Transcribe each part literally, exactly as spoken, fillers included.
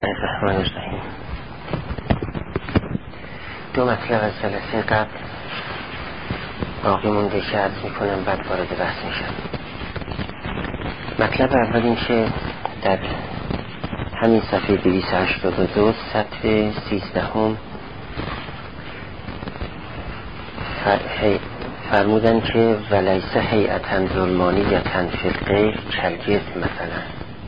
الرحمن الرحیم. دو مطلب از جلسه قبل باقی مونده که عرض میکنم، بعد وارد بحث میشم. مطلب اول این که در همین صفحه دویست و هشتاد و دو سطر سیزدهم فرمودن که ولیس هیئة ظلمانیة فی الغیر کالجسم. مثلا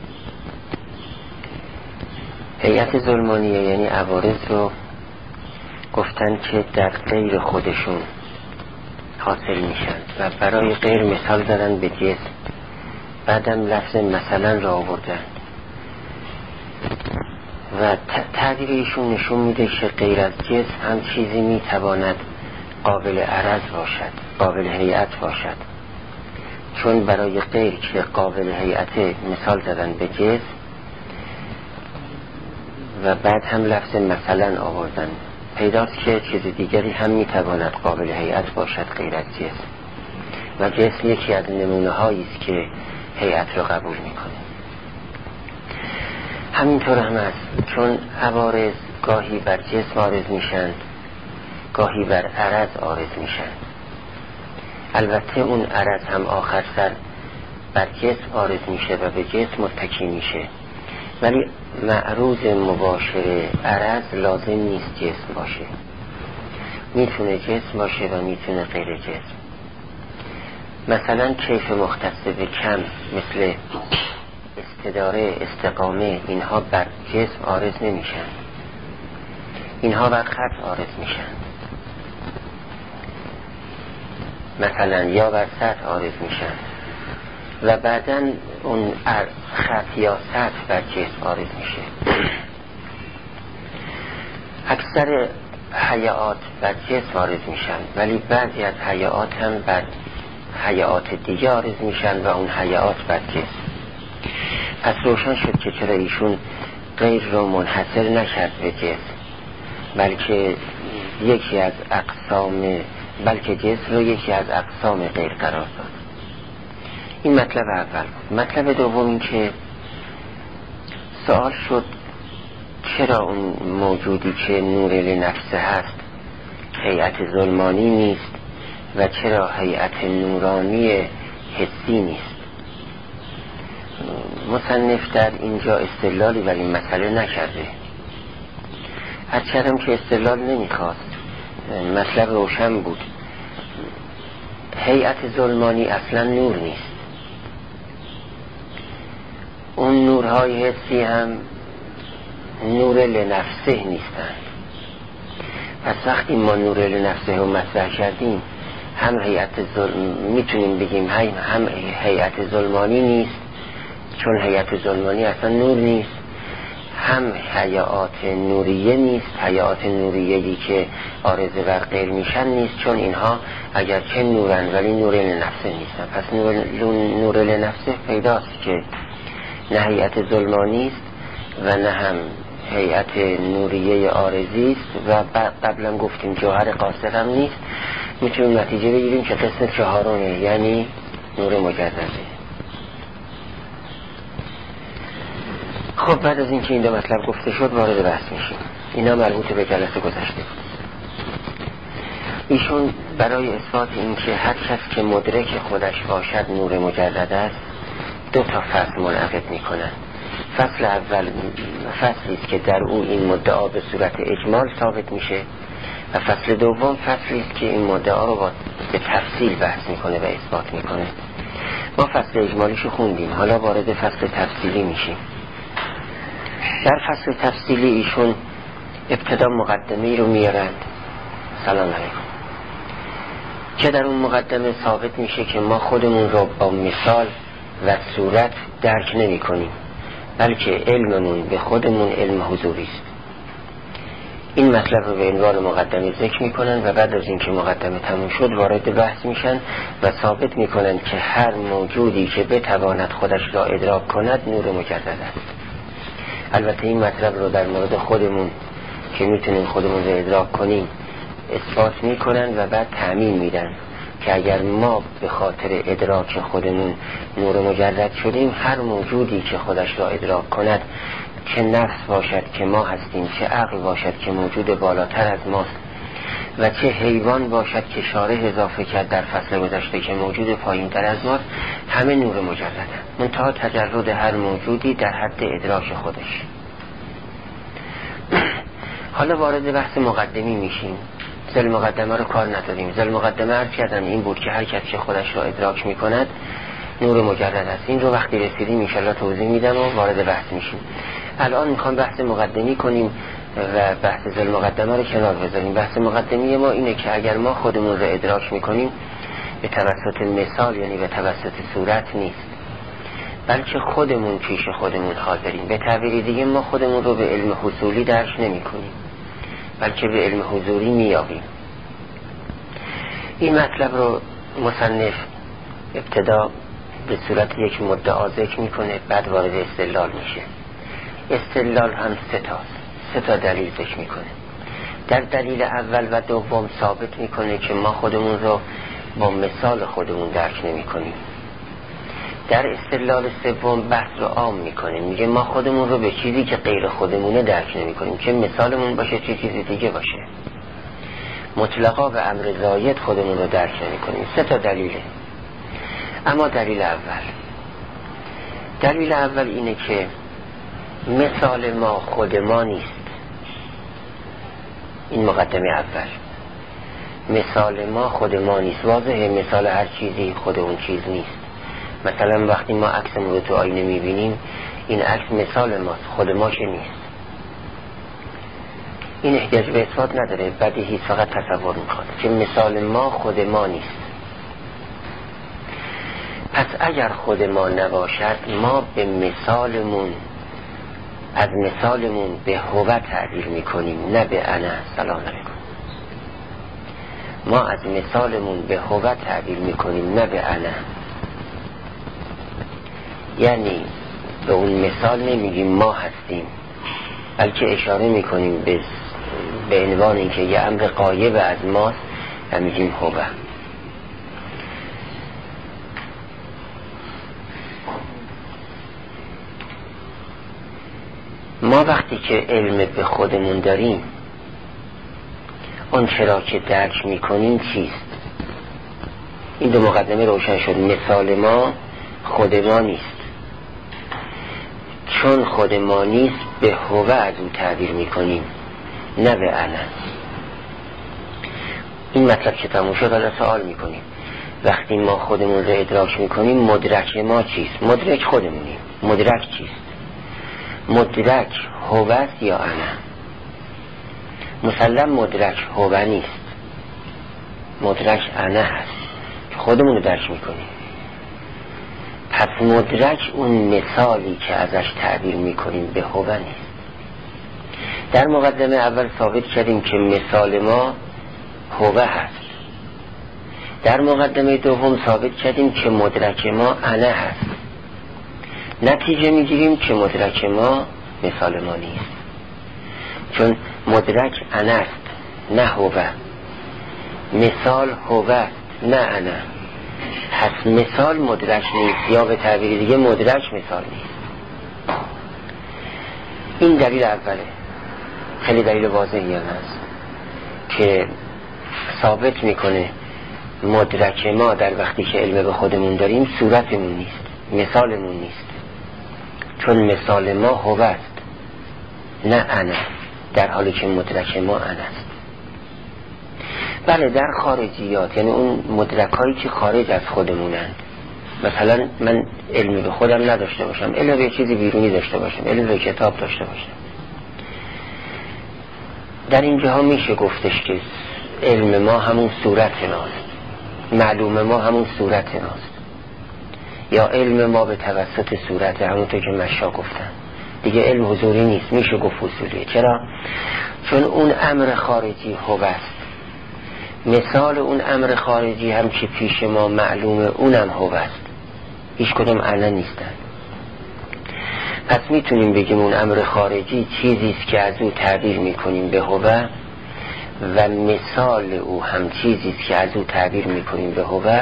هیئت ظلمانیه یعنی عوارض رو گفتن که در غیر خودشون حاصل میشن و برای غیر مثال دارن به جسم، بعدم لفظ مثلا را آوردن و تعبیر ایشون نشون میده که غیر از جسم هم چیزی میتواند قابل عرض باشد، قابل هیئت باشد، چون برای غیر که قابل هیئت مثال دادن به جسم و بعد هم لفظ مثلا آوردن. پیداست که چیز دیگری هم میتواند قابل هیئت باشد غیر از جسم و جسم یکی از نمونه هایی است که هیئت را قبول میکنه. همینطور هم است، چون عوارض گاهی بر جسم عارض میشن، گاهی بر عرض عارض میشن. البته اون عرض هم آخر سر بر جسم عارض میشه و به جسم متکی میشه، ولی معروض مباشر عرض لازم نیست جسم باشه، میتونه جسم باشه و میتونه غیر جسم. مثلا کیف مختص به کم مثل استداره، استقامه، اینها بر جسم عارض نمیشن، اینها بر خط عارض میشن. مثلا یا بر سطح عارض میشن و بعداً اون خط یا سطح بر جسم عارض میشه. اکثر هیئات بر جسم عارض میشن، ولی بعضی از هیئات هم بر هیئات دیگه عارض میشن و اون هیئات بر جسم. پس روشن شد که چرا ایشون غیر رو منحصر نکرد به جسم، بلکه یکی از اقسام بلکه جسم رو یکی از اقسام غیر قرار داد. این مطلب اول. مطلب دوم این که سوال شد چرا اون موجودی که نور لنفسه هست هیئت ظلمانی نیست و چرا هیئت نورانی حسی نیست. مصنف در اینجا استدلالی ولی مسئله نکرده، هرچند که استدلال نمیخواست، مطلب روشن بود. هیئت ظلمانی اصلا نور نیست، اون نورهای حسی هم نور لنفسه نیستند. پس وقتی ما نور لنفسه رو مطرح کردیم، هم هیئت ظلم میتونیم بگیم هم هیئت ظلمانی نیست، چون هیئت ظلمانی اصلا نور نیست، هم هیئات نوریه نیست، هیئات نوریه‌ای که عارضه بر غیر میشن نیست، چون اینها اگر چه نورن ولی نور لنفسه نیستن. پس نور, نور لنفسه پیداست که نه هیئت ظلمانی است و نه هم هیئت نوریه عارضی است و قبلا گفتیم جوهر قاصر هم نیست. میتونیم نتیجه بگیریم که قسم چهارمه، یعنی نور مجرده. خب بعد از اینکه این دو مطلب گفته شد وارد بحث میشیم. اینا مربوط به جلسه گذشته بود. ایشون برای اثبات اینکه هر کس که مدرک خودش باشد نور مجرد است دو تا فصل منعقد میکنن. فصل اول فصلی است که در او این مدعا به صورت اجمال ثابت میشه و فصل دوم فصلی است که این مدعا رو با به تفصیل بحث میکنه و اثبات میکنه. ما فصل اجمالیشو خوندیم، حالا وارد فصل تفصیلی میشیم. در فصل تفصیلی ایشون ابتدا مقدمه‌ای رو میارند. سلام علیکم. که در اون مقدمه ثابت میشه که ما خودمون رو با مثال و صورت درک نمی کنیم، بلکه علممون به خودمون علم حضوری است. این مطلب رو به عنوان مقدمه ذکر میکنن و بعد از اینکه مقدمه تموم شد وارد بحث میشن و ثابت میکنن که هر موجودی که بتواند خودش را ادراک کند نور مجرد است. البته این مطلب رو در مورد خودمون که میتونیم خودمون رو ادراک کنیم اثبات میکنن و بعد تعمیم میدن که اگر ما به خاطر ادراک خودمون نور مجرد شدیم، هر موجودی که خودش را ادراک کند چه نفس باشد که ما هستیم، چه عقل باشد که موجود بالاتر از ماست و چه حیوان باشد که شارح اضافه کرد در فصل گذشته که موجود پایین تر از ماست، همه نور مجردن، منتها تجرد هر موجودی در حد ادراک خودش. حالا وارد بحث مقدمی میشیم. زل مقدمه رو کار نداریم. زل مقدمه عرض کردم این بود که هر کسی که خودش را ادراک میکند نور مجرد است. این رو وقتی رسیدیم انشالله توضیح میدم و وارد بحث میشیم. الان میخوام بحث مقدمی کنیم و بحث زل مقدمه رو کنار بذاریم. بحث مقدمی ما اینه که اگر ما خودمون رو ادراک میکنیم به توسط مثال، یعنی به توسط صورت نیست، بلکه خودمون پیش خودمون حاضریم. به تعبیر دیگه ما خودمون رو به علم حصولی درک نمی کنیم، بلکه به علم حضوری میابیم. این مطلب رو مصنف ابتدا به صورت یک مدعا ذکر میکنه، بعد وارد استدلال میشه. استدلال هم سه تاست، سه تا دلیل ذکر میکنه. در دلیل اول و دوم ثابت میکنه که ما خودمون رو با مثال خودمون درک نمی کنیم. در استدلال سوم بحث رو عام میکنه، میگه ما خودمون رو به چیزی که غیر خودمونه درک نمی کنیم، چه مثالمون باشه چه چیزی دیگه باشه. مطلقا به امر زاید خودمون رو درک نمی کنیم. سه تا دلیله. اما دلیل اول دلیل اول اینه که مثال ما خود ما نیست. این مقدمه اول. مثال ما خود ما نیست. واضحه مثال هر چیزی خود اون چیز نیست. مثلا وقتی ما عکسمون رو تو آینه میبینیم، این عکس مثال ماست، خود ما که نیست. این احتیاج به اثبات نداره، بدیهی فقط تصور میخواد که مثال ما خود ما نیست. پس اگر خود ما نباشد، ما به مثالمون از مثالمون به هو تعبیر میکنیم، نه به انا. سلام علیکم. ما از مثالمون به هو تعبیر میکنیم، نه به انا. یعنی به اون مثال نمیگیم ما هستیم، بلکه اشاره میکنیم به به عنوان اینکه یه امر غایب از ماست و میگیم هو. ما وقتی که علم به خودمون داریم، اون چرا که درک میکنیم چیست؟ این دو مقدمه روشن شد. مثال ما خود ما نیست، چون خود ما نیست به هو از اون تعبیر میکنیم، نه به انا. این مطلب که تموم شد، حالا سوال میکنیم وقتی ما خودمون رو ادراک میکنیم مدرک ما چیست؟ مدرک خودمونیم. مدرک چیست؟ مدرک هوست یا انا؟ مسلم مدرک هو نیست، مدرک انا هست که خودمون رو درک میکنیم. پس مدرک اون مثالی که ازش تعبیر میکنیم به هو نیست. در مقدمه اول ثابت کردیم که مثال ما هو هست. در مقدمه دوم ثابت کردیم که مدرک ما انا هست. نتیجه میگیریم که مدرک ما مثال ما نیست، چون مدرک انا است نه هو. مثال هو نه انا. پس مثال مدرک نیست، یا به تعبیر دیگه مدرک مثال نیست. این دلیل اوله، خیلی دلیل واضحی هم هست که ثابت میکنه مدرک ما در وقتی که علم به خودمون داریم صورتمون نیست، مثالمون نیست، چون مثال ما هو است نه انا، در حالی که مدرک ما انا است. بله در خارجیات، یعنی اون مدرکایی که خارج از خودمونند، مثلا من علم به خودم نداشته باشم، علم به چیزی بیرونی داشته باشم، علم به کتاب داشته باشم، در اینجاها میشه گفتش که علم ما همون صورت ماست، معلوم ما همون صورت ماست، یا علم ما به توسط صورت، همونطور که مشا گفتن دیگه علم حضوری نیست، میشه گفت حضوریه. چرا؟ چون اون امر خارجی هو است. مثال اون امر خارجی هم که پیش ما معلومه اونم هو است، هیچ کدوم انا نیستن. پس میتونیم بگیم اون امر خارجی چیزیست که از او تعبیر میکنیم به هو، و مثال او هم چیزیست که از او تعبیر میکنیم به هو.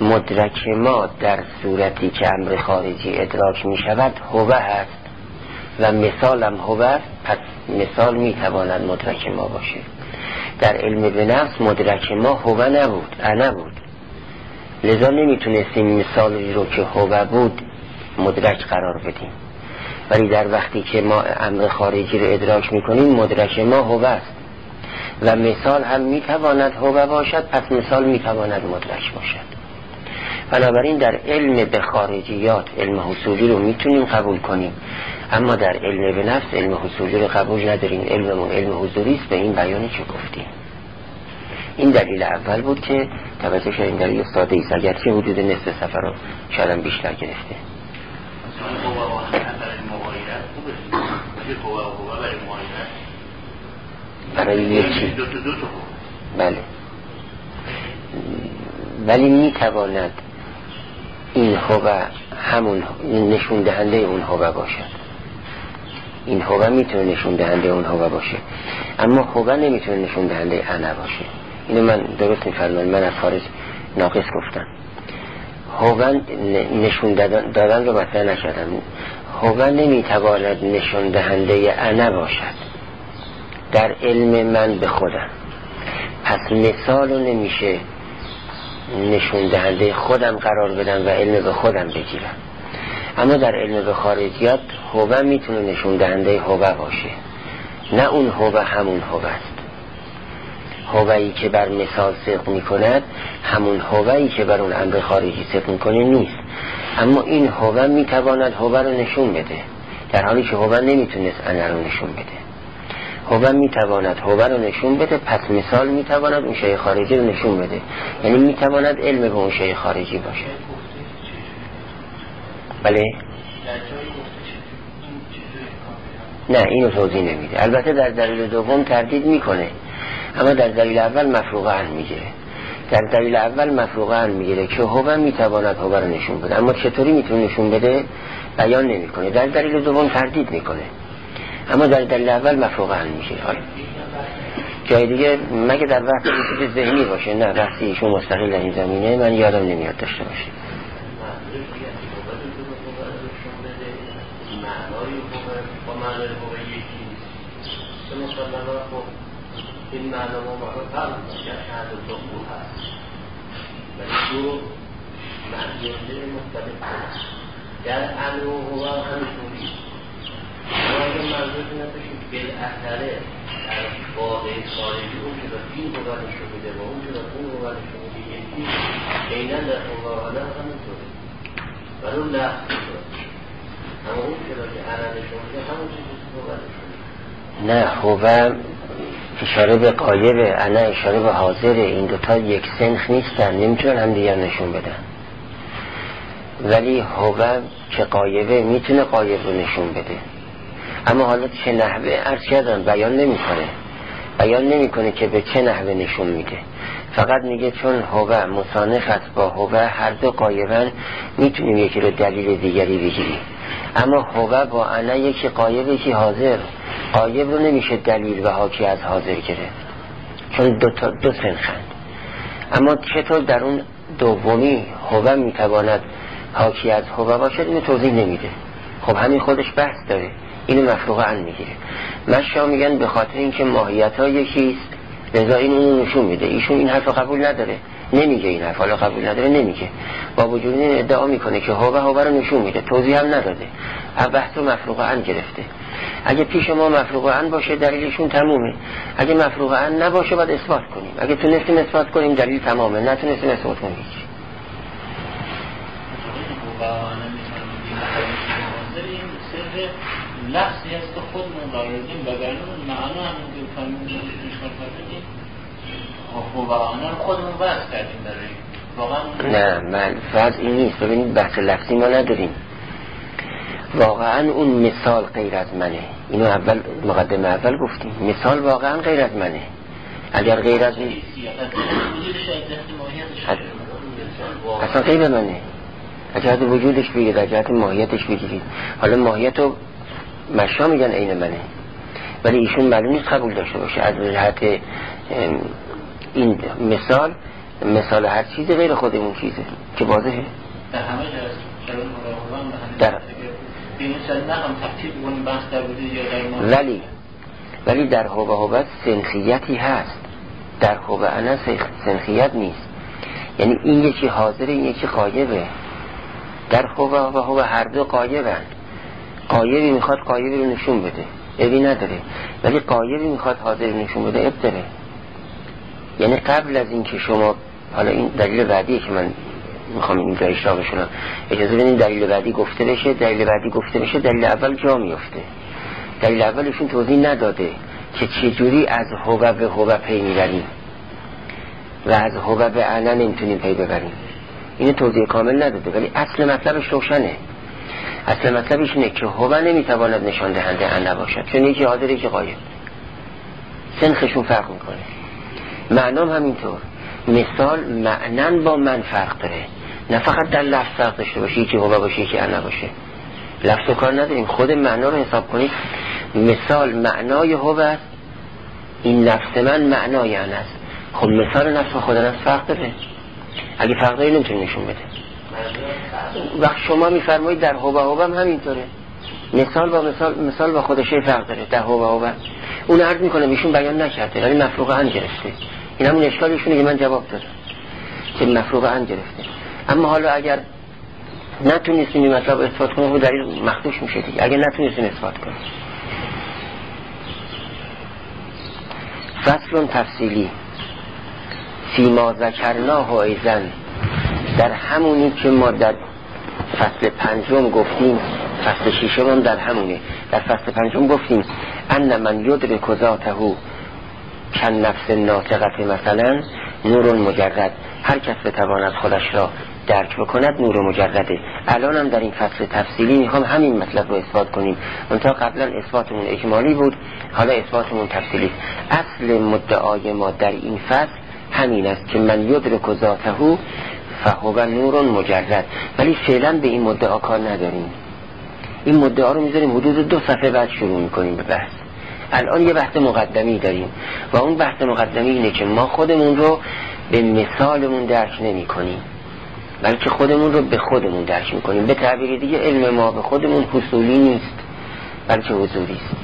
مدرک ما در صورتی که امر خارجی ادراک میشود هو هست، و مثالم هو، پس مثال میتواند مدرک ما باشه. در علم به نفس مدرک ما هو نبود، انا بود، لذا نمیتونستیم مثالی رو که هو بود مدرک قرار بدیم. ولی در وقتی که ما امر خارجی رو ادراک میکنیم مدرک ما هو است و مثال هم میتواند هو باشد، پس مثال میتواند مدرک باشد. بنابراین در علم به خارجیات علم حصولی رو میتونیم قبول کنیم، اما در علم به نفس علم حصولی رو قبول نداریم. علممون علم حضوری است به این بیانی که گفتیم. این دلیل اول بود که توجه شدیم. دلیل ساده ایست، اگرچه حدود نصف صفحه رو شاید بیشتر گرفته. برای یکی بله، ولی میتواند این هو همون نشون دهنده اون هو باشد. این هو میتونه نشون دهنده اون هو باشه، اما هو نمیتونه نشون دهنده انا باشه. اینو من درست میفرمایید، من از خارج ناقص گفتم. هو نشون دادن رو مطرح نشدم. هو نمیتواند نشون دهنده انا باشد در علم من به خودم، پس مثال رو نمیشه نشون دهنده خودم قرار بدم و علم به خودم بگیرم. اما در علم به خارجیات هو میتونه نشون دهنده هو باشه، نه اون هو همون هو است. هوایی که بر مثال صدق میکند همون هوایی که بر اون امر خارجی صدق میکنه نیست، اما این هو میتواند هو رو نشون بده، در حالی که هو نمیتونست انا رو نشون بده. هو میتواند هو رو نشون بده، پس مثال میتواند اون شیء خارجی رو نشون بده، یعنی میتواند علم به اون شیء خارجی باشه. بله؟ نه، اینو توضیح نمیده. البته در دلیل دوم تردید میکنه، اما در دلیل اول مفروغ عن میگیره. در دلیل اول مفروغ عن میگیره که هو میتواند هو رو نشون بده، اما چطوری میتونه نشون بده بیان نمیکنه. در دلیل دوم تردید میکنه، اما در دلیل اول مفروغ عن میگیره. جای دیگه مگه در وقت این چیز ذهنی باشه، نه وقتی ایشون مستقل در این زمینه من یادم نمیاد داشته باشه. این معلوم ها باید فرق باید شهد و دخول هست، ولی دو معنیانده مختلف هست. در انو هوا همشونی ما اگر منظورتون نباشیم بالاخره در واقع خارجی اون که باید این هوا نشون میده و اون که باید اون هوا نشون میده یکی اینن در هواهانه همونطوره ولی اون لحظ میشه، اما اون که باید انا نشون میده همون چیزی که هوا نشون میده. نه، هوا اشاره به قایب، انا اشاره به حاضر. این دوتا یک سنخ نیستن، نمیتونن هم دیگر نشون بدن. ولی هو که قایبه میتونه قایب رو نشون بده، اما حالا چه نحوه عرض کردن بیان نمیکنه. بیان نمیکنه که به چه نحوه نشون میده، فقط میگه چون هو مصانف است با هو هر دو قایبن میتونیم یکی رو دلیل دیگری بگیریم، اما هو با انا یکی قایب یکی حاضر. قایب رو نمیشه دلیل و حاکی از حاضر گرفت چون دو, تا دو سنخند. اما چطور در اون دومی هو میتواند حاکی از هو باشد اینو توضیح نمیده. خب همین خودش بحث داره، اینو مفروغ عن میگیره. مشا میگن به خاطر اینکه ماهیت ها یکیست لذا این اونو نشون میده. ایشون این حرف قبول نداره، نمیگه این حرف، حالا قبول نداره نمیگه، با وجود این ادعا میکنه که هو هو رو نشون میده، توضیح هم نداده، بحث رو مفروغ عن گرفته. اگه پیش ما مفروغ عن باشه دلیلشون تمومه، اگه مفروغ عن نباشه باید اثبات کنیم. اگه تونستیم اثبات کنیم دلیل تمامه، نتونستیم اثبات کنیم هیچ. لحظی است که خودمون راردیم بگرنون معنا همون که فرمودیم میشکل کردیم خوبانه رو خودمون وضع کردیم برای واقعا. نه من فرض این نیست. ببینید بحث لفظی ما نداریم، واقعا اون مثال غیر از منه. اینو اول مقدمه اول گفتیم، مثال واقعا غیر از منه. اگر غیر از این اصلا غیر منه، از جهت وجودش بگید، از جهت ماهیتش بگیرید. حالا ماهیت رو مشا میگن عین منه، ولی ایشون معلوم نیست قبول داشته باشه از جهت این مثال. مثال هر چیز غیر خود اون چیزه که واضحه. در همه در این مثلا نقم تفصیل اون بحث در بوده یا در ما ولی ولی در هو هو سنخیتی هست، در هو انا سنخیت نیست. یعنی این یکی حاضره این یکی غایبه. در هو و هو هر دو غایبن. غایبی میخواد غایبی رو نشون بده، عیبی نداره، ولی غایبی میخواد حاضر نشون بده، عیب داره. یعنی قبل از این که شما، حالا این دلیل بعدیه که من میخوام اینجا اشاره بشونم، اجازه بدین دلیل بعدی گفته بشه. دلیل بعدی گفته بشه دلیل اول جا میفته. دلیل اولشون توضیح نداده که چجوری از هو به هو پی میبریم و از هو به انا نمیتونیم پی ببریم. اینو توضیح کامل نداده، ولی اصل مطلبش روشنه. اصل مطلبش اینه که هو نمیتواند نشان دهنده انا باشد، چون یکی حاضر یکی غایب، سنخشون فرق میکنه. معنام همینطور. مثال معنن با من فرق داره، نه فقط در لفظ فرق داشته باشه، یکی هو باشه یکی انا باشه. لفظ و کار نداریم، خود معنا رو حساب کنید. مثال معنای هو است، این نفس من معنای انا است. خب مثال نفس و خود نفس فرق داره. اگه فرق داره نمیتونه نشون بده. وقت شما میفرمایید در هو هو هم همینطوره، مثال با مثال، مثال با خودشه فرق داره. در هو هو اون عرض میکنه ایشون بیان نکرده ولی مفروغ ان گرفته. این همون اشکالشونه که من جواب دادم که مفروغ ان گرفته. اما حالا اگر نتونستیم این مطلب اثبات کنیم و دلیل مخدوش میشه دیگه. اگر نتونستیم اثبات کنیم. فصل تفصیلی فیما ذکرناه و ایزن، در همونی که ما در فصل پنجم گفتیم، فصل ششم هم در همونه. در فصل پنجم گفتیم ان من یدرک ذاته کن نفس ناطقت مثلا نور مجرد، هر کس بتواند خودش را درک بکند نور مجرده. الان هم در این فصل تفصیلی میخوام همین مطلب رو اثبات کنیم. منتها قبلا اثباتمون اجمالی بود، حالا اثباتمون تفصیلی. اصل مدعای ما در این فصل همین است که من یدرک ذاته فهو نور مجرد، ولی فعلا به این مدعا کار نداریم. این مدعا رو میذاریم حدود دو صفحه بعد شروع میکنیم به بحث. الان یه بحث مقدمی داریم و اون بحث مقدمی اینه که ما خودمون رو به مثالمون درک نمی کنیم، بلکه خودمون رو به خودمون درک میکنیم. به تعبیر دیگه علم ما به خودمون حصولی نیست بلکه حضوری است.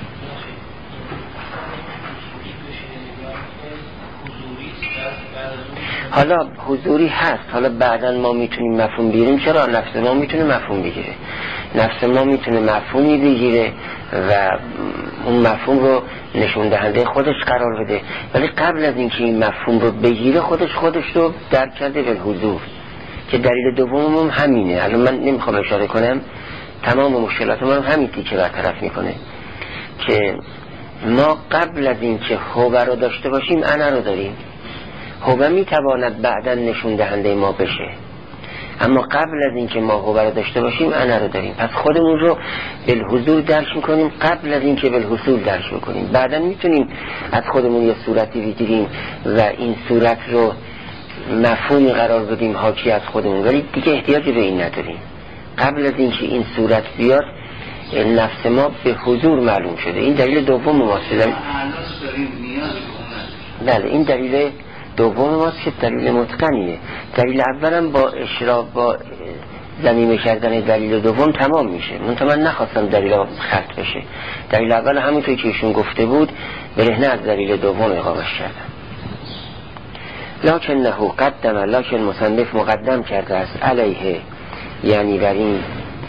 حالا حضوری هست، حالا بعداً ما میتونیم مفهوم بگیریم. چرا؟ نفس ما میتونه مفهوم بگیره، نفس ما میتونه مفهومی بگیره و اون مفهوم رو نشون دهنده خودش قرار بده، ولی قبل از اینکه این مفهوم رو بگیره خودش خودش رو درک کرده به حضور، که دلیل دومم هم همینه. الان من نمیخوام اشاره کنم، تمام مشکلات ما همین تیکه برطرف میکنه که ما قبل از اینکه هو رو داشته باشیم انا رو داریم. هو میتواند بعدا نشون دهنده ما بشه، اما قبل از اینکه ما هو رو داشته باشیم انا رو داریم. پس خودمون رو بالحضور درک میکنیم قبل از اینکه بالحصول درک میکنیم. بعدا میتونیم از خودمون یه صورتی بگیریم و این صورت رو مفهومی قرار بدیم حاکی از خودمون، ولی دیگه احتیاجی به این نداریم. قبل از اینکه این صورت بیاد نفس ما به حضور معلوم شده. این دلیل دوم ماست. بله این دلیل دوم ماست که دلیل متقنیه. دلیل اولم با اشراف با ضمیمه کردن دلیل دوم تمام میشه. منتها من نخواستم دلیل خلط بشه. دلیل اول همونطوری که ایشون گفته بود برهنه از دلیل دوم اقامش کردم. لکن نهو قدم، لکن مصنف مقدم کرده است علیه، یعنی بر این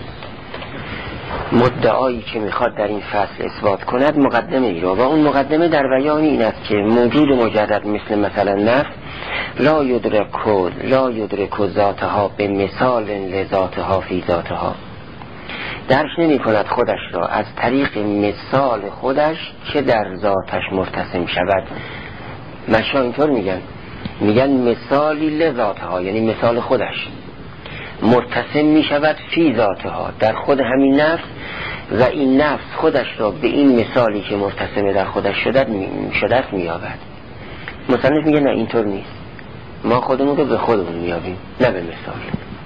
مدعایی که میخواد در این فصل اثبات کند مقدمه ای رو، و اون مقدمه در بیان این است که موجود مجرد مثل مثلا نفس لا یدرکو لا یدرکو ذاتها به مثال لذاتها فی ذاتها، درک نمی کند خودش را از طریق مثال خودش که در ذاتش مرتسم شود. مشا اینطور میگن، میگن مثالی لذاتها، یعنی مثال خودش مرتسم می شود فی ذاتها، در خود همین نفس، و این نفس خودش را به این مثالی که مرتسم در خودش شده شده می یابد. مصنف میگه نه اینطور نیست، ما خودمون رو به خودمون می یابیم نه به مثال.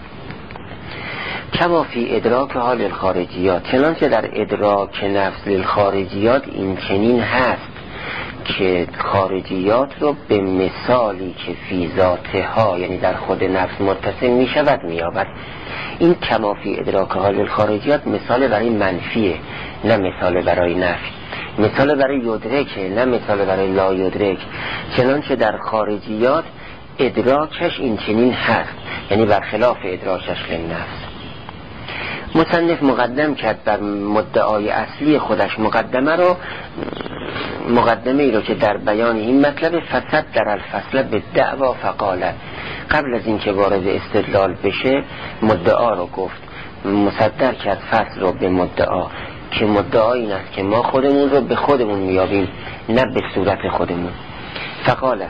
کما فی ادراک حال الخارجیات، چنانچه در ادراک نفس للخارجیات این چنین هست که خارجیات رو به مثالی که فی ذاتها یعنی در خود نفس متصل می شود می یابد. این کما فی ادراک حال الخارجیات مثال برای منفیه نه مثال برای نفی، مثال برای یدرکه نه مثال برای لا یدرک. چنانچه در خارجیات ادراکش این چنین هست، یعنی برخلاف ادراکش لنفس. مصنف مقدم کرد بر مدعای اصلی خودش مقدمه رو مقدمه ای رو که در بیان این مطلب فسد در الفصل به دعوا فقاله، قبل از اینکه وارد استدلال بشه مدعا رو گفت، مصدر کرد فصل رو به مدعا که مدعا این است که ما خودمون رو به خودمون میابیم نه به صورت خودمون. فقاله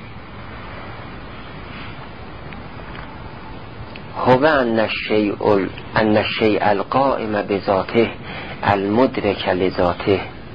هو ان الشیء ان الشیء القائم بذاته المدرک لذاته.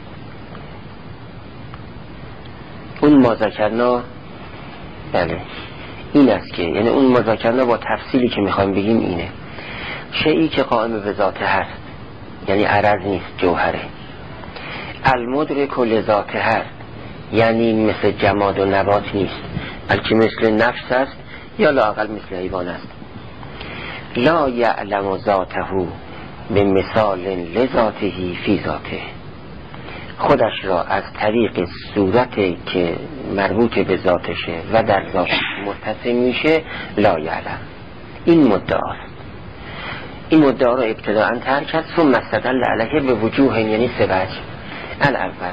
اون ما ذکرنا بله این است که یعنی اون ما ذکرنا با تفصیلی که میخوایم بگیم اینه، شیئی که قائم به ذاته هست یعنی عرض نیست جوهره، المدرک لذاته هست یعنی مثل جماد و نبات نیست بلکه مثل نفس است یا لااقل مثل حیوان است. لا یعلم ذاته به مثال لذاته فی ذاته، خودش را از طریق صورتی که مربوط به ذاتشه و در ذات متصل میشه لا یعلم. این مدعاست. این مدعا را ابتداءً ترک کرد ثم استدل علیه به وجوه یعنی سه وجه. الاول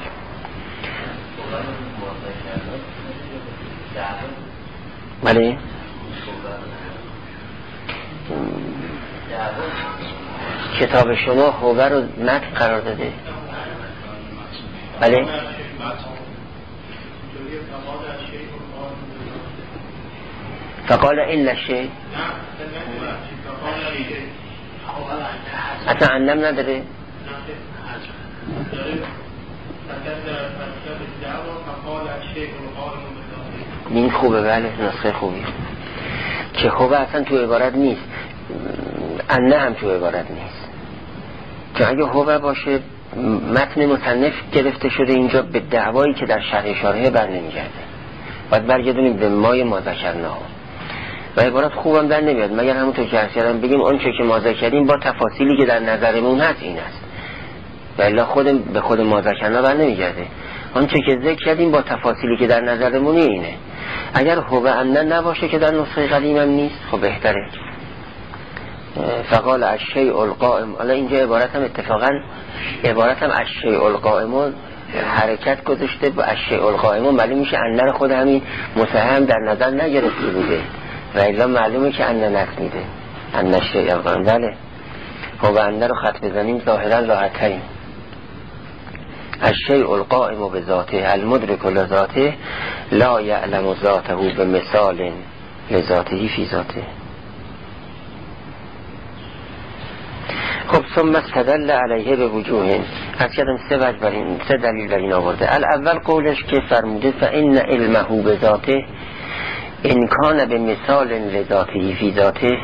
بله کتاب شما هوه رو متن قرار داده بله فقال این نشه اصلا علم نداره این خوبه بله نسخه خوبی که خوبه اصلا تو عبارت نیست، انه هم تو عبارت نیست، چون اگه هوه باشه متن مصنف گرفته شده اینجا به دعوایی که در شرح شارحه بر نمیگرده، باید برگردونیم به مای ما ذکرناه و عبارت خوبم در نمیاد مگر همونطور که عرض کردم بگیم اون چه که ما ذکریم با تفاصیلی که در نظرمون هست این است و الا خود به خود ما ذکرنا بر نمیگرده. اون چه که ذکر کردیم با تفاصیلی که در نظرمون اینه. اگر هوه انه نباشه که در نسخه قدیم هم نیست خب بهتره. فقال الشیء القائم، حالا اینجا عبارت هم اتفاقا عبارت هم الشیء القائم حرکت گذاشته با الشیء القائم معلوم میشه انه رو خود همین متهم در نظر نگرفته بوده و الا معلومه که انه نفنیده انه الشیء القائم. بله هو انه رو خط بزنیم ظاهرا راحت ترین. الشیء القائم بذاته المدرک لذاته لا یعلم ذاته بمثال لذاته فی ذاته. خب ثم استدل علیه به وجوه، از کردم سه وجه بر این سه دلیل بر این آورده. الاول قولش که فرموده فان علمه بذاته ان کان به مثال لذاته فی ذاته،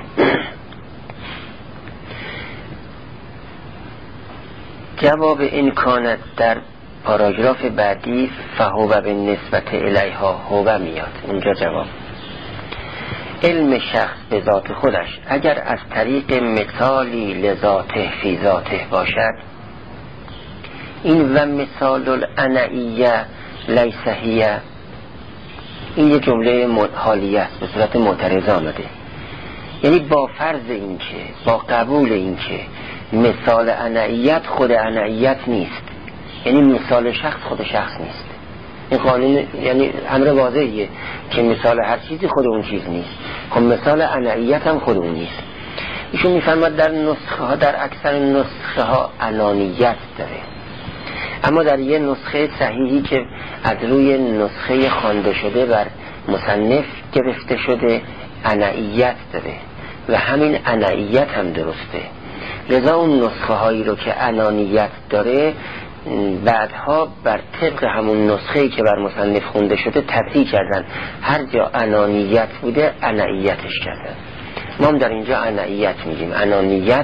جواب این کانت در پاراگراف بعدی فهو به نسبت الیها هو میاد. اونجا جواب علم شخص به ذات خودش اگر از طریق مثالی لذاته فی ذاته باشد، این و مثال الانعیه لیس هیه، این یه جمله حالیه است به صورت معترضه آمده، یعنی با فرض این که با قبول این که مثال انعیت خود انعیت نیست، یعنی مثال شخص خود شخص نیست، این قانون یعنی امر واضحیه که مثال هر چیزی خود اون چیز نیست. خب مثال انعیت هم خود اون نیست. ایشون میفرماد در نسخه ها در اکثر نسخه ها انانیت داره، اما در یه نسخه صحیحی که از روی نسخه خوانده شده بر مصنف گرفته شده انعیت داره و همین انعیت هم درسته. لذا اون نسخه هایی رو که انانیت داره بعدها بر طبق همون نسخه‌ای که بر مصنف خونده شده تبدیل کردن، هر جا انانیت بوده انعیتش کردن. ما هم در اینجا انعیت میگیم، انانیت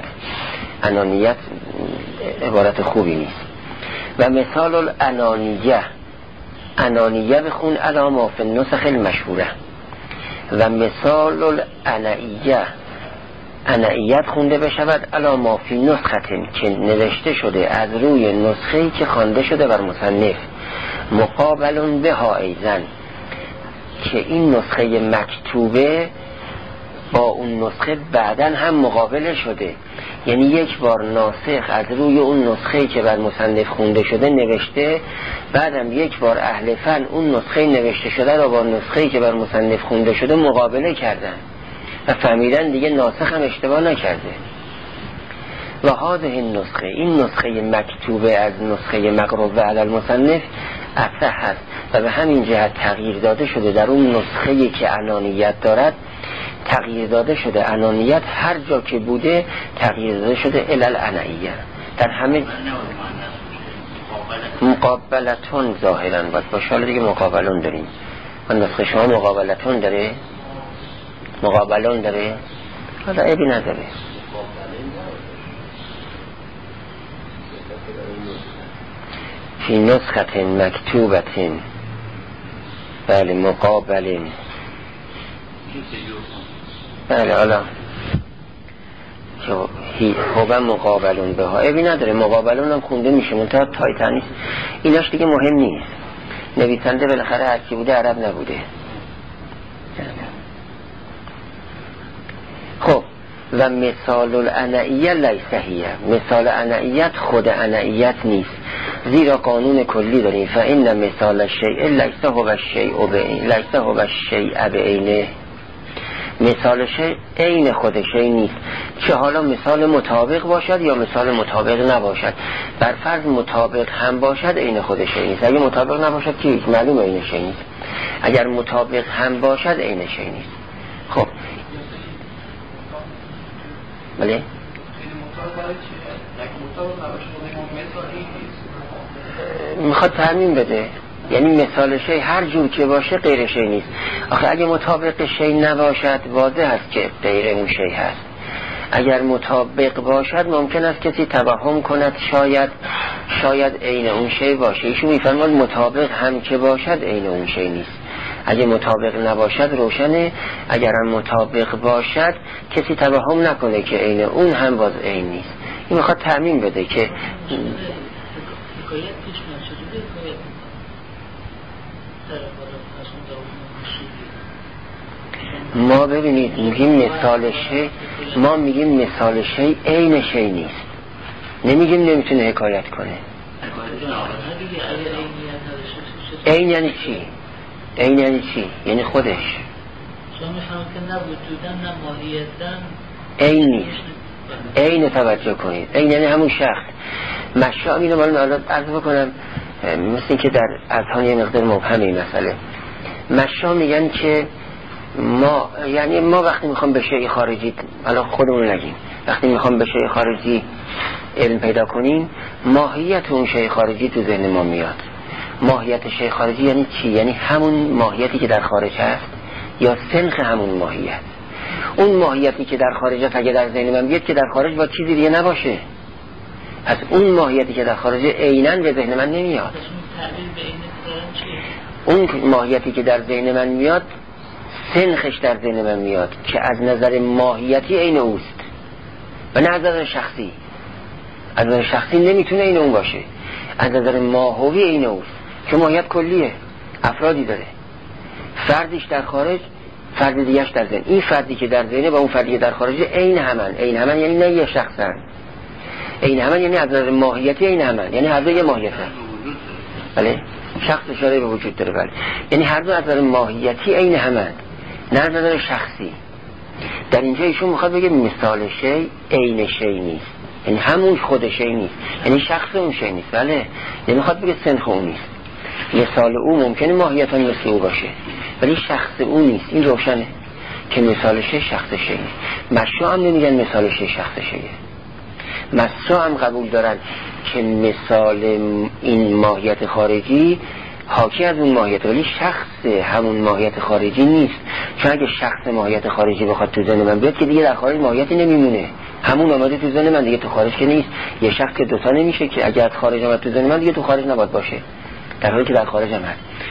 انانیت عبارت خوبی نیست. و مثال الانانیه انانیه بخون علی ما فی النسخ المشهوره و مثال الانعیه انعیت خونده بشود علی ما فی نسختن که نوشته شده از روی نسخه‌ای که خوانده شده بر مصنف مقابل بها ایزن که این نسخه مکتوبه با اون نسخه بعدن هم مقابله شده، یعنی یک بار ناسخ از روی اون نسخه‌ای که بر مصنف خونده شده نوشته، بعدم یک بار اهل فن اون نسخه نوشته شده را با نسخه‌ای که بر مصنف خونده شده مقابله کردن و فهمیدن دیگه ناسخ هم اشتباه نکرده. و هذه این نسخه این نسخه مکتوبه از نسخه مقروء علی المصنف اصح هست و به همین جهت تغییر داده شده در اون نسخه‌ای که انانیت دارد، تغییر داده شده انانیت هر جا که بوده تغییر داده شده الی الانعیه. در همه مقابلتون ظاهرا باید باشه، حالا دیگه مقابلون داریم و نسخه شما مقابلتون داره مقابلون داره حالا عیبی نداره. فی نسخه مکتوبه بله مقابل بله حالا خوبا مقابلون به ها عیبی نداره، مقابلون هم خونده میشه منتها تایتن نیست، ایناش دیگه مهم نیست، نویسنده بالاخره هرکی بوده عرب نبوده. خب و مثال الانعیه لیسه هیه، مثال انعیت خود انعیت نیست، زیرا قانون کلی داریم فإن مثال الشیء لیسه هو الشیء بعینه لیسه هو الشیء بعینه، مثال شیء عین خود شیء نیست، چه حالا مثال مطابق باشد یا مثال مطابق نباشد. بر فرض مطابق هم باشد عین خود شیء نیست، اگه مطابق نباشد که معلومه عین شیء نیست، اگر مطابق هم باشد عین شیء نیست. خب بله میخواد تعمیم بده، یعنی مثال شی هر جور که باشه غیر شی نیست. آخه اگه مطابق شی نباشد واضح است که غیر اون شی هست، اگر مطابق باشد ممکن است کسی توهم کند شاید شاید عین اون شی باشه. ایشون میفرماد مطابق هم که باشد عین اون شی نیست، اگه مطابق نباشد روشنه، اگر هم مطابق باشد کسی توهم نکنه که عین اون هم باز عین نیست. این میخواد تعمیم بده که ما ببینید میگیم مثال شی، ما میگیم مثال شی عین شی نیست، نمیگیم نمیتونه حکایت کنه. عین یعنی چی؟ عین یعنی چی؟ یعنی خودش شما میفهمید که نه وجودن نه ماهیتن عین نیست. عین توجه کنید، عین یعنی همون شخص. مشا اینو باید الان عرض بکنم مثل این که در اذهان یه مقدار مبهم این مسئله. مشا میگن که ما یعنی ما وقتی میخوام به شیء خارجی، حالا خودمون نگیم، وقتی میخوام به شیء خارجی علم پیدا کنیم ماهیت اون شیء خارجی تو ذهن ما میاد. ماهیت شیء خارجی یعنی چی؟ یعنی همون ماهیتی که در خارج هست یا سنخ همون ماهیت. اون ماهیتی که در خارج هست اگه در ذهن من بیاد که در خارج با چیزی دیگه نباشه، پس اون ماهیتی که در خارج عیناً به ذهن من نمیاد. اون ماهیتی که در ذهن من میاد سنخش در ذهن من میاد که از نظر ماهیتی عین اوست و نه از نظر شخصی. از نظر شخصی نمیتونه عین اون باشه، از نظر ماهوی عین اوست که ماهیت کلیه، افرادی داره، فردیش در خارج فرد دیگهش در ذهن. این فردی که در ذهنه با اون فردی که در خارج عین همن. عین همن یعنی نه یه شخصن، عین همن یعنی از نظر ماهیتی عین همن، یعنی هر دو یه ماهیت هست. بله شخص اشاره به وجود داره، بله یعنی هر دو از نظر ماهیتی عین همن نه از نظر شخصی. در اینجا ایشون میخواد بگه مثال شی عین شی نیست، یعنی همون خود شی نیست، یعنی شخص اون شی نیست. بله یعنی میخواد بگه سنخ اون نیست. مثال او ممکنه ماهیتا مثل او باشه ولی شخص او نیست. این روشنه که مثال شی شخص شی نیست. مشا هم نمیگن مثال شی شخص شیه، مشا هم قبول دارن که مثال این ماهیت خارجی حاکی از اون ماهیت ولی شخص همون ماهیت خارجی نیست. چون اگه شخص ماهیت خارجی بخواد تو ذهن من بیاد که دیگه در خارج ماهیتی نمیمونه، همون آمده تو ذهن من دیگه تو خارج که نیست. یه شخص که دوتا نمیشه که اگه از خارج آمد تو ذهن من دیگه تو خارج نباید باشه، در حالی که در خارج هم هست.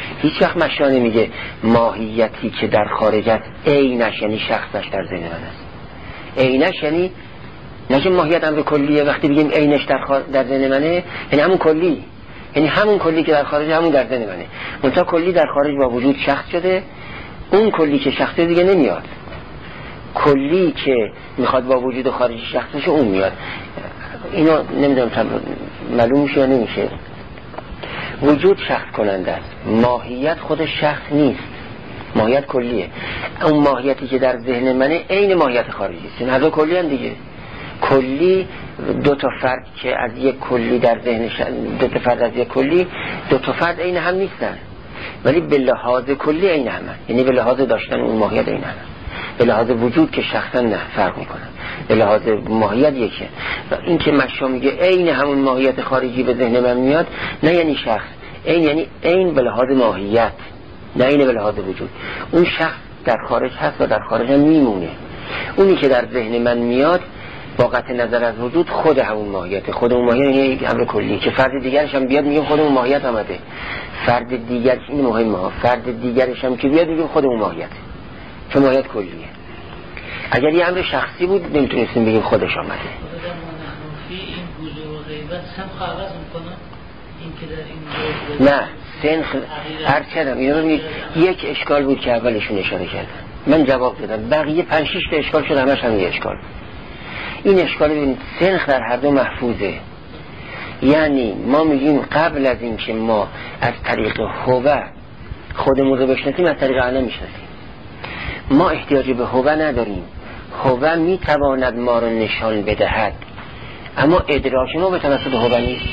هیچ وقت مشا نمیگه ماهیتی که در خارج است عینش یعنی شخصش در ذهن من است. عینش یعنی نه که ماهیت امر کلیه، وقتی بگیم عینش در خار... در ذهن منه یعنی همون کلی، یعنی همون کلی که در خارج همون در ذهن منه. منتها کلی در خارج با وجود شخص شده، اون کلی که شخصه دیگه نمیاد. کلی که میخواد با وجود خارج شخص بشه اون میاد. اینو نمیدونم معلوم میشه یا نمیشه. وجود شخص کننده است، ماهیت خودش شخص نیست، ماهیت کلیه. اون ماهیتی که در ذهن منه عین ماهیت خارجی است. این هر دو کلی هم دیگه. کلی دو تا فرد که از یک کلی در ذهن ش... دو تا فرد از یک کلی، دو تا فرد عین هم نیستن، ولی به لحاظ کلی عین هم هستند. یعنی به لحاظ داشتن اون ماهیت عین هم هستند. به لحاظ وجود که شخصا نه فرق میکنن، به لحاظ ماهیت یکیه. و این که مشا میگه عین همون ماهیت خارجی به ذهن من میاد، نه یعنی شخص، عین یعنی عین به لحاظ ماهیت، نه عین به لحاظ وجود. اون شخص در خارج هست و در خارج هم میمونه. اونی که در ذهن من میاد با قطع نظر از وجود خود همون ماهیت، خود اون ماهیت یعنی یک امر کلی که فرد دیگرش هم بیاد میگیم خود اون ماهیت آمده. فرد دیگرش این مهمه ها، فرد دیگرش هم که بیاد میگیم خود اون ماهیت، چون ماهیت کلیه. اگر یه امر شخصی بود نمیتونستیم بگیم خودش آمده. این حضور و غیبت هم خواهد میکنه این که در این نه سنخ عرض کردم اینا رو یک اشکال بود که اولشون اشاره کردن، من جواب دادم، بقیه پنج شش تا اشکال شد، همش هم یه اشکال. این اشکال ببینید سنخ در هر دو محفوظه. یعنی ما میگیم قبل از این که ما از طریق هوه خودمون رو بشناسیم از طریق انا میشناسیم. ما احتیاج به هوه نداریم، هوه میتواند ما رو نشان بدهد، اما ادراک ما به توسط هوه نیست.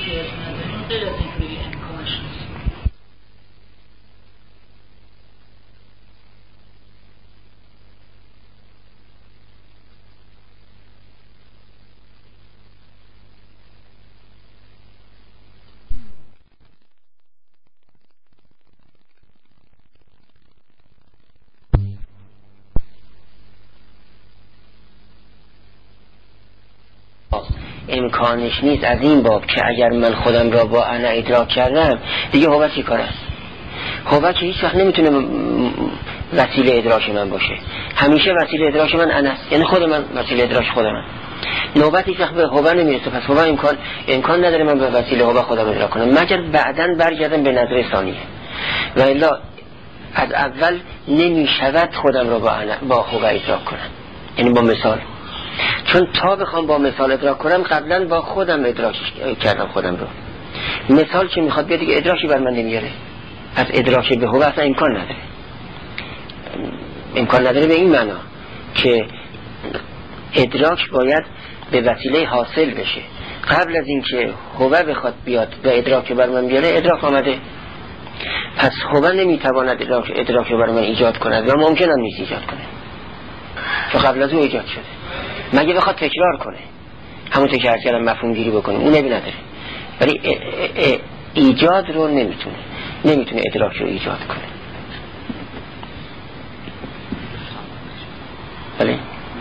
امکانش نیست از این باب که اگر من خودم را با انا ادراک کردم دیگه هوه چی کار است؟ هوه که هیچ وقت نمیتونه وسیله ادراک من باشه، همیشه وسیله ادراک من انا است، یعنی خود من وسیله ادراک خود من. نوبت هیچ وقت به هوه نمیرسه، پس هوه امکان امکان نداره من به وسیله هوه خودم ادراک کنم مگر بعداً برگردم به نظر ثانیه. و الا از اول نمیشود خودم را با انا با هوه ادراک کنم، یعنی با مثال. چون تا بخوام با مثال ادراک کنم قبلا با خودم ادراک کردم خودم رو. مثال که میخواد بیاد دیگه ادراکی بر من نمیاره، از ادراک به هوه اصلا امکان نداره. امکان نداره به این معنا که ادراک باید به وسیله حاصل بشه. قبل از اینکه هوه بخواد بیاد و ادراک بر من بیاره ادراک آمده، پس هوه نمیتواند ادراک ادراک بر من ایجاد کند و ممکن هم نیست ایجاد کنه، چون قبل از اون ایجاد شده. مگه بخواد تکرار کنه، همون تکرار کردن مفهوم گیری بکنه، اون نبی نداره. ولی ا ا ا ایجاد رو نمیتونه نمیتونه ادراک رو ایجاد کنه. ولی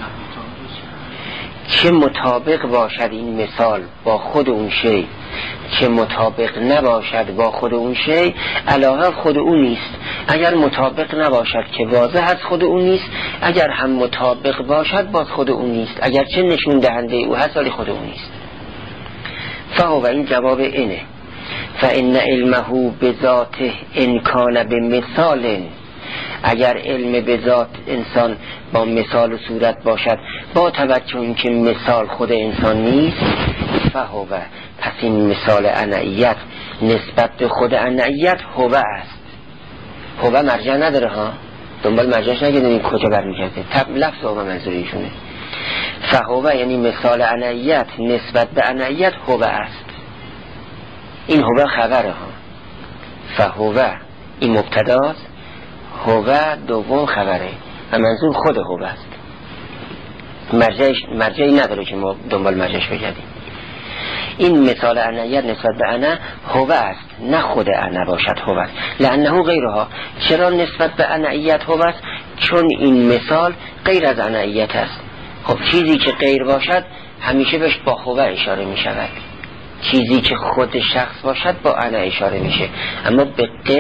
چه مطابق باشد این مثال با خود اون شی، چه مطابق نباشد با خود اون شی، علاوه خود اون نیست. اگر مطابق نباشد که واضح از خود اون نیست، اگر هم مطابق باشد باز خود اون نیست، اگر چه نشون دهنده او هست ولی خود اون نیست. فهو این جواب اینه، فإن علمه بذاته ان کان بمثال، اگر علم به ذات انسان با مثال و صورت باشد با توجه اینکه مثال خود انسان نیست، فهو پس این مثال انعیت نسبت به خود انعیت هوه است. هوه مرجع نداره ها، دنبال مرجعش نگیدن این کجا برمیگرده، تب لفظ هوه منظوریشونه. فهوه یعنی مثال انعیت نسبت به انعیت هوه است. این هوه خبره ها، فهوه این مبتداست، هوه دوم خبره و منظور خود هوه است. مرجعش مرجعی نداره که ما دنبال مرجعش بگردیم. این مثال انعیت نسبت به انا هوه است، نه خود انا باشد هوه است. لانه غیرها، چرا نسبت به انعیت هوه است؟ چون این مثال غیر از انعیت است. خب چیزی که غیر باشد همیشه بهش با هوه اشاره می شود، چیزی که خود شخص باشد با انا اشاره میشه، اما به غیر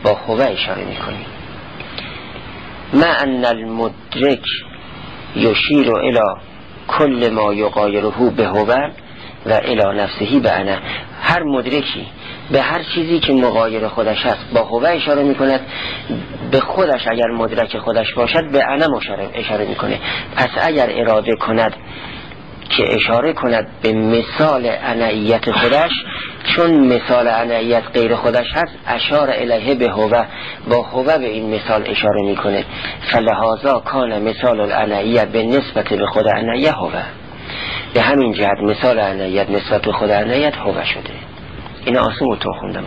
با هوه اشاره میکنیم. ما ان المدرک یشیر الی کل ما یغایره به هوه و الی نفسه به انا. هر مدرکی به هر چیزی که مغایر خودش هست با هوه اشاره میکند، به خودش اگر مدرک خودش باشد به انا اشاره میکنه. پس اگر اراده کند که اشاره کند به مثال انعیت خودش، چون مثال انعیت غیر خودش هست اشار الیه به هوه، با هوه به این مثال اشاره میکنه. فلهذا کان مثال الانعیت به نسبت به خود انعیت هوه. به همین جهت مثال انعیت نسبت به خود انعیت هوه شده. این آسون رو تو خوندم.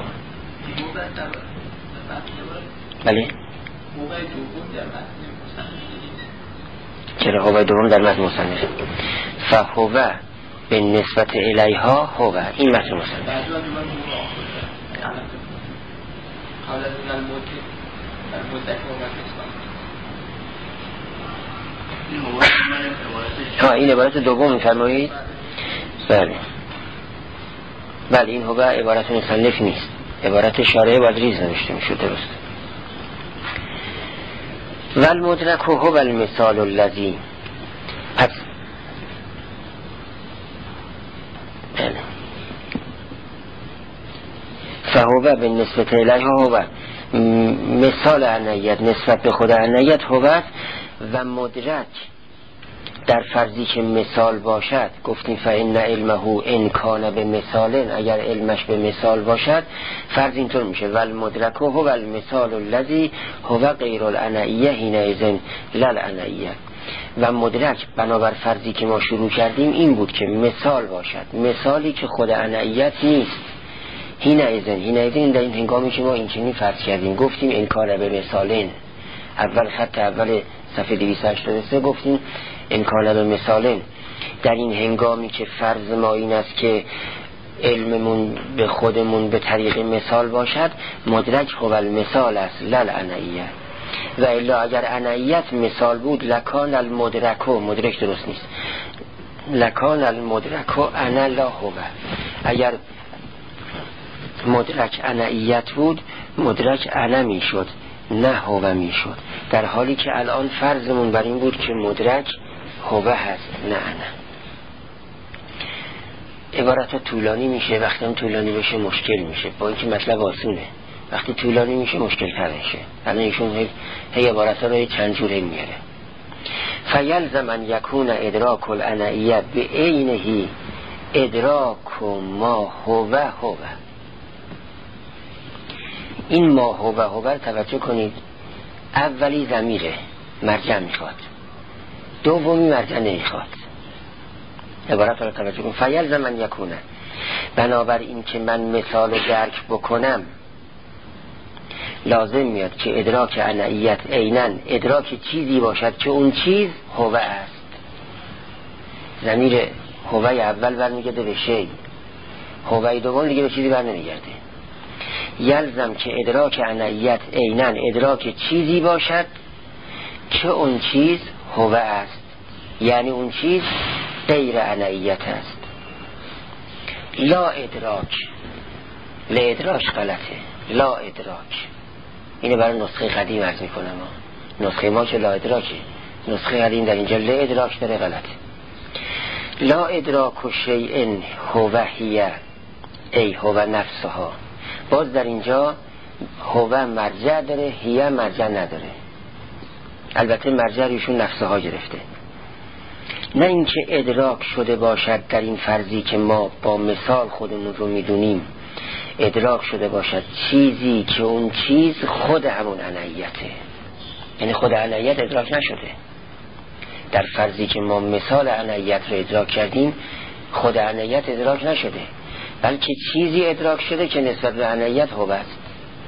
بله؟ چرا هوه دوم در متن مصنف؟ فهوه به نسبت الیها هوه، این متن مصنف. ها این عبارت دوم میفرمایید؟ بله بله این هوه عبارت مصنف نیست، عبارت شارعه باید ریز نوشته میشود. درست. والمدرک هو المثال الذی. پس بله فهوه به نسبت الیها هوه، مثال انعیت نسبت به خود انعیت هوه. و مدرک در فرضی که مثال باشد گفتیم فإن علمه ان کان به مثال، اگر علمش به مثال باشد فرض اینطور میشه والمدرک هو المثال الذی هو غیر الانعیه حینئذ لا الانعیه. و مدرک بنابر فرضی که ما شروع کردیم این بود که مثال باشد، مثالی که خود انعیت نیست. حینئذ حینئذ در این هنگامی که ما این چنین فرض کردیم گفتیم ان کان به مثالین، اول خط اول صفحه دویست و هشتاد و سه گفتیم امکانه به مثالن. در این هنگامی که فرض ما این است که علممون به خودمون به طریق مثال باشد، مدرک هو المثال است لا الانعیه. و الا اگر انعیت مثال بود لکان المدرکو، مدرک درست نیست، لکان المدرکو انا لا هو. اگر مدرک انعیت بود مدرک انا می شد نه هوه می شد، در حالی که الان فرضمون بر این بود که مدرک هوه هست نه انا. عبارت طولانی میشه، وقتی هم طولانی بشه مشکل میشه، با اینکه مطلب آسونه. وقتی طولانی میشه مشکل تر میشه. الان ایشون هی, هی عبارت ها رو چند جوره میاره. فیلزم ان یکون ادراک الانعیت به عینه ادراک ما هوه هوه. این ما هوه هوه توجه کنید، اولی ضمیره مرجع میخواد، دومی مرجع نمیخواد. عبارت رو توجه کنید. فیلزم من یکونه، بنابر این که من مثال درک بکنم لازم میاد که ادراک انعیت عیناً ادراک چیزی باشد که اون چیز هوه است. ضمیر هوه اول برمیگرده به شی، هوه دوم دیگه به چیزی بر نمیگرده. یلزم که ادراک انعیت عیناً ادراک چیزی باشد که اون چیز هوه است، یعنی اون چیز غیر انعیت است. لا ادراک، لا ادراک غلطه، لا ادراک اینه برای نسخه قدیم عرض میکنم. نسخه ما که لا ادراکه، نسخه قدیم در اینجا لا ادراک داره غلطه. لا ادراک و شیء هوه هیه ای هوه نفسها. باز در اینجا هوه مرجع داره، هیه مرجع نداره. البته مرجع ایشون نفسها گرفته. نه اینکه ادراک شده باشد در این فرضی که ما با مثال خودمون رو میدونیم، ادراک شده باشد چیزی که اون چیز خود همون انعیته، یعنی خود انعیت ادراک نشده. در فرضی که ما مثال انعیت رو ادراک کردیم خود انعیت ادراک نشده، بلکه چیزی ادراک شده که نسبت به انعیت هوه است.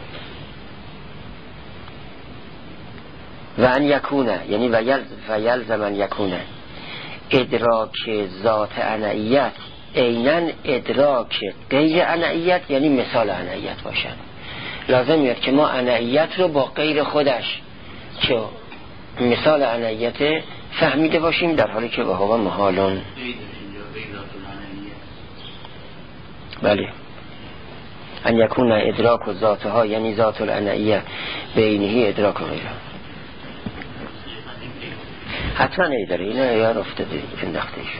و ان یکونه یعنی و یلزم ان یکونه ادراک ذات انعیت عیناً ادراک غیر انعیت، یعنی مثال انعیت باشد. لازم میاد که ما انعیت رو با غیر خودش که مثال انعیت فهمیده باشیم، در حالی که هو محالون. بله ان یکون ادراک و ذاتها یعنی ذات الانعیه بینهی ادراک و غیره. حتما ایداره اینه یار افتاده انداخته ایشون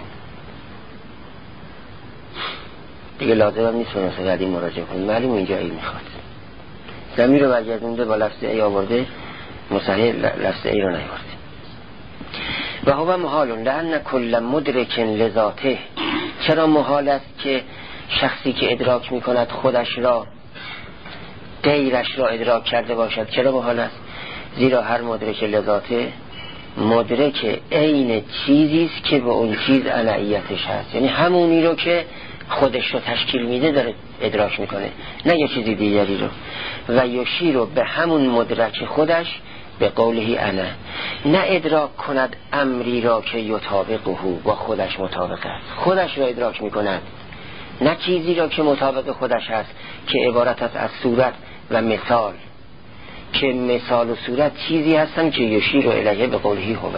دیگه لازم هم نیست ونسه قدیم مراجعه کنیم. معلوم اینجا ای میخواد زمین رو برگردونده با لفظ ای آورده مصحیح لفظ ای رو نیورده. و هو محال لأن کل مدرک لذاته، چرا محال است که شخصی که ادراک میکند خودش را غیرش را ادراک کرده باشد؟ چرا محال است؟ زیرا هر مدرک لذاته مدرک عین چیزی است که به اون چیز انعیتش هست، یعنی همونی رو که خودش رو تشکیل میده داره ادراک میکنه، نه یه چیزی دیگری رو. و یشیر رو به همون مدرک خودش به قوله انا، نه ادراک کند امری را که یطابقه با خودش مطابق است، خودش را ادراک میکند، نه چیزی را که مطابق خودش هست که عبارت است از صورت و مثال، که مثال و صورت چیزی هستن که یشیر الیه به قوله هو.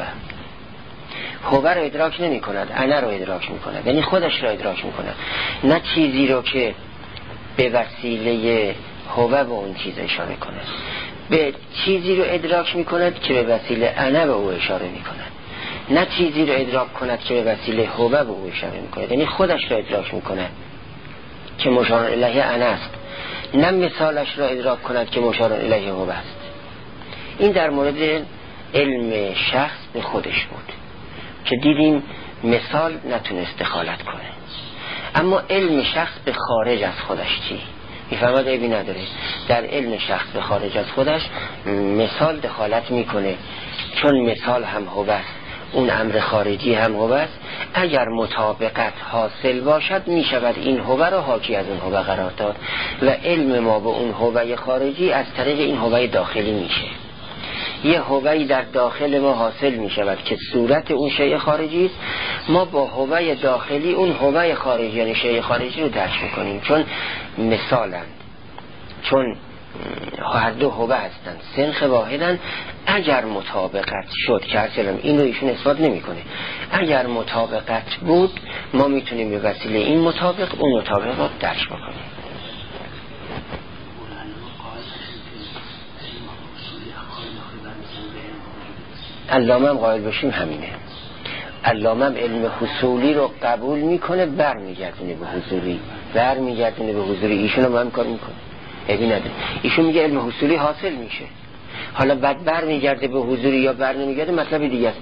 هو را ادراک نمی کند، انا را ادراک می کند، یعنی خودش را ادراک می کند، نه چیزی را که به وسیله هو به اون چیز اشاره کند. به چیزی رو ادراک می کند که به وسیله انا به او اشاره می کند، نه چیزی رو ادراک کند که به وسیله هو به او اشاره می کند، یعنی خودش را ادراک می کند که مشار الیه انا است، نه مثالش را ادراک کند که مشار الیه هو است. این در مورد علم شخص به خودش بود که دیدیم مثال نتونست دخالت کنه، اما علم شخص به خارج از خودش چی؟ میفهمد عیبی نداره. در علم شخص به خارج از خودش مثال دخالت میکنه، چون مثال هم هو است، اون امر خارجی هم هو است. اگر مطابقت حاصل باشد میشود این هو را حاکی از اون هو قرار داد و علم ما به اون هوی خارجی از طریق این هوی داخلی میشه. یه هوی در داخل ما حاصل می شود که صورت اون شیء خارجی است، ما با هوی داخلی اون هوی خارجی یعنی شیء خارجی رو درک میکنیم، چون مثالند، چون هر دو هوی هستند، سنخ واحدن. اگر مطابقت شد که اصلا این رو ایشون اثبات نمی کنه، اگر مطابقت بود ما میتونیم به وسیله این مطابق اون مطابق رو درک بکنیم. علامه هم قائل بشیم همینه. علامه هم علم حصولی رو قبول میکنه، بر میگردونه به حضوری، بر میگردونه به حضوری. ایشون هم هم کار میکنه، عیبی نداره. ایشون میگه علم حصولی حاصل میشه، حالا بعد بر میگرده به حضوری یا بر نمیگرده مطلب دیگه است.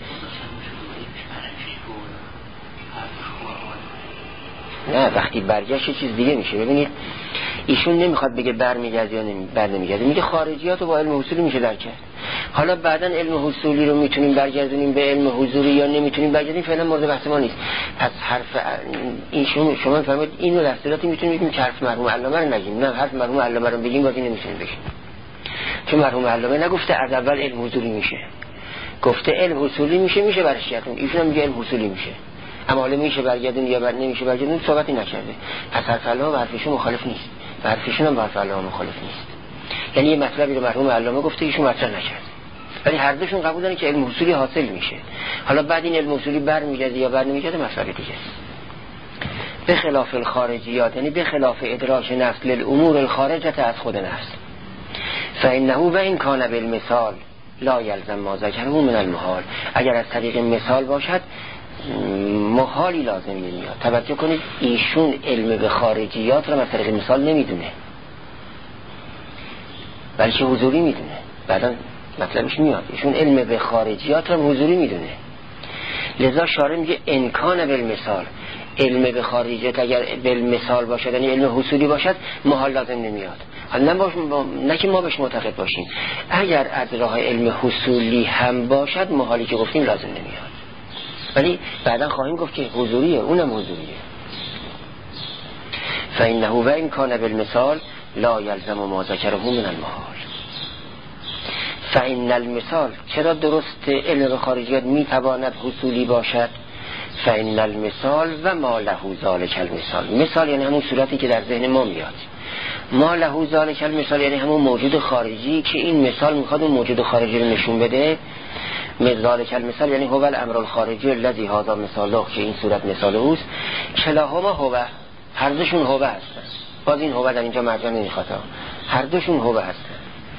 نه وقتی برگشت چیز دیگه میشه. ببینید ایشون نمیخواد بگه بر میگرده یا نمی... بر نمیگرده، میگه خارجیات رو با علم حصولی میشه درک کرد. حالا بعدن علم حصولی رو میتونیم برگردونیم به علم حضوری یا نمیتونیم برگردونیم، فعلا مورد بحث ما نیست. پس حرف این شما شما فهمید اینو در اصطلاحی میتونیم بگیم که حرف مرحوم علامه رو نگیم، نه حرف مرحوم علامه رو بگیم بازی نمیتونیم بگیم، چون مرحوم علامه نگفته از اول علم حضوری میشه، گفته علم حصولی میشه، میشه برش گردون. ایشون هم میگه علم حصولی میشه، اما حالا میشه برگردون یا بر نمیشه برگردون صحبتی نکرده. پس حرف علامه و حرفشون مخالف نیست و حرفشون هم با حرف علامه مخالف نیست. یعنی یه مطلبی رو مرحوم علامه گفته ایشون مطرح نکرده، ولی هر دوشون قبول دارن که علم حصولی حاصل میشه. حالا بعد این علم حصولی بر میگرده یا بر نمیگرده مسئله دیگه است. به خلاف الخارجیات، یعنی به خلاف ادراک نفس للامور الخارجه از خود نفس، فانه و این کان بالمثال لا یلزم ما ذکره من المحال. اگر از طریق مثال باشد محالی لازم نمیاد. توجه کنید ایشون علم به خارجیات را از طریق مثال نمیدونه، بلکه حضوری میدونه. بعدا مطلبش میاد ایشون علم به خارجیات را حضوری میدونه. لذا شارع میگه انکان بالمثال، علم به خارجیات اگر بالمثال باشد یعنی علم حصولی باشد محال لازم نمیاد. حالا نه, نه که ما بهش معتقد باشیم، اگر از راه علم حصولی هم باشد محالی که گفتیم لازم نمیاد، ولی بعدا خواهیم گفت که حضوریه، اونم حضوریه. فانه و این کان بالمثال لا یلزم ما ذکره من المحال. فإن المثال، چرا درست علم به خارجیات میتواند حصولی باشد؟ فإن المثال و ما له ذلک المثال، مثال یعنی همون صورتی که در ذهن ما میاد، ما له ذلک المثال یعنی همون موجود خارجی که این مثال میخواد اون موجود خارجی رو نشون بده. ذلک المثال یعنی هو الامر الخارجی الذی هذا مثاله، که این صورت مثال اوست. کلاهما هو، هر دوشون هو هستن، باز این هوه در اینجا مرجع نمیخواد، هر دوشون هوه هستن.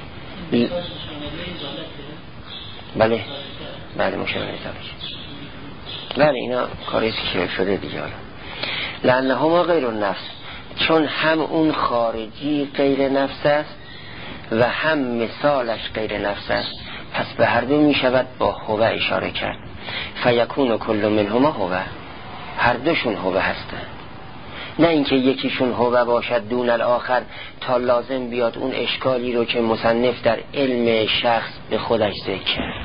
بله بله مشابه ازالش. بله اینا کاریست که شده دیگه. حالا لأنهما غیر النفس، چون هم اون خارجی غیر نفس است و هم مثالش غیر نفس است، پس به هر دو می شود با هوه اشاره کرد. فیکون کل منهما هوه، هر دوشون هوه هستن، نه اینکه یکیشون هوه باشد دون الاخر تا لازم بیاد اون اشکالی رو که مصنف در علم شخص به خودش ذکر کرد.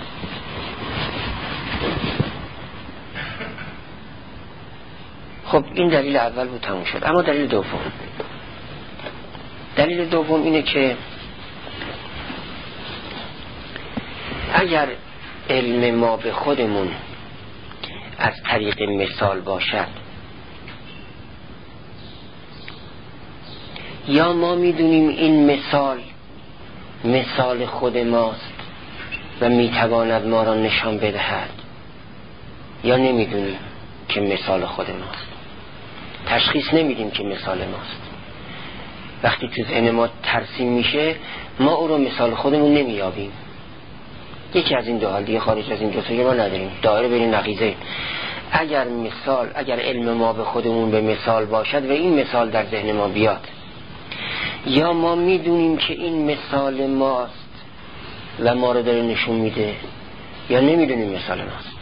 خب این دلیل اول بود، تموم شد. اما دلیل دوم، دلیل دوم اینه که اگر علم ما به خودمون از طریق مثال باشد، یا ما میدونیم این مثال مثال خود ماست و میتواند ما را نشان بدهد، یا نمیدونیم که مثال خود ماست، تشخیص نمیدیم که مثال ماست. وقتی تو ذهن ما ترسیم میشه ما او رو مثال خودمون نمیابیم. یکی از این دو حال دیگه، خارج از این دو تا ما نداریم، دایره بین نقیضه. اگر مثال اگر علم ما به خودمون به مثال باشد و این مثال در ذهن ما بیاد، یا ما میدونیم که این مثال ماست و ما رو داره نشون میده، یا نمیدونیم مثال ماست.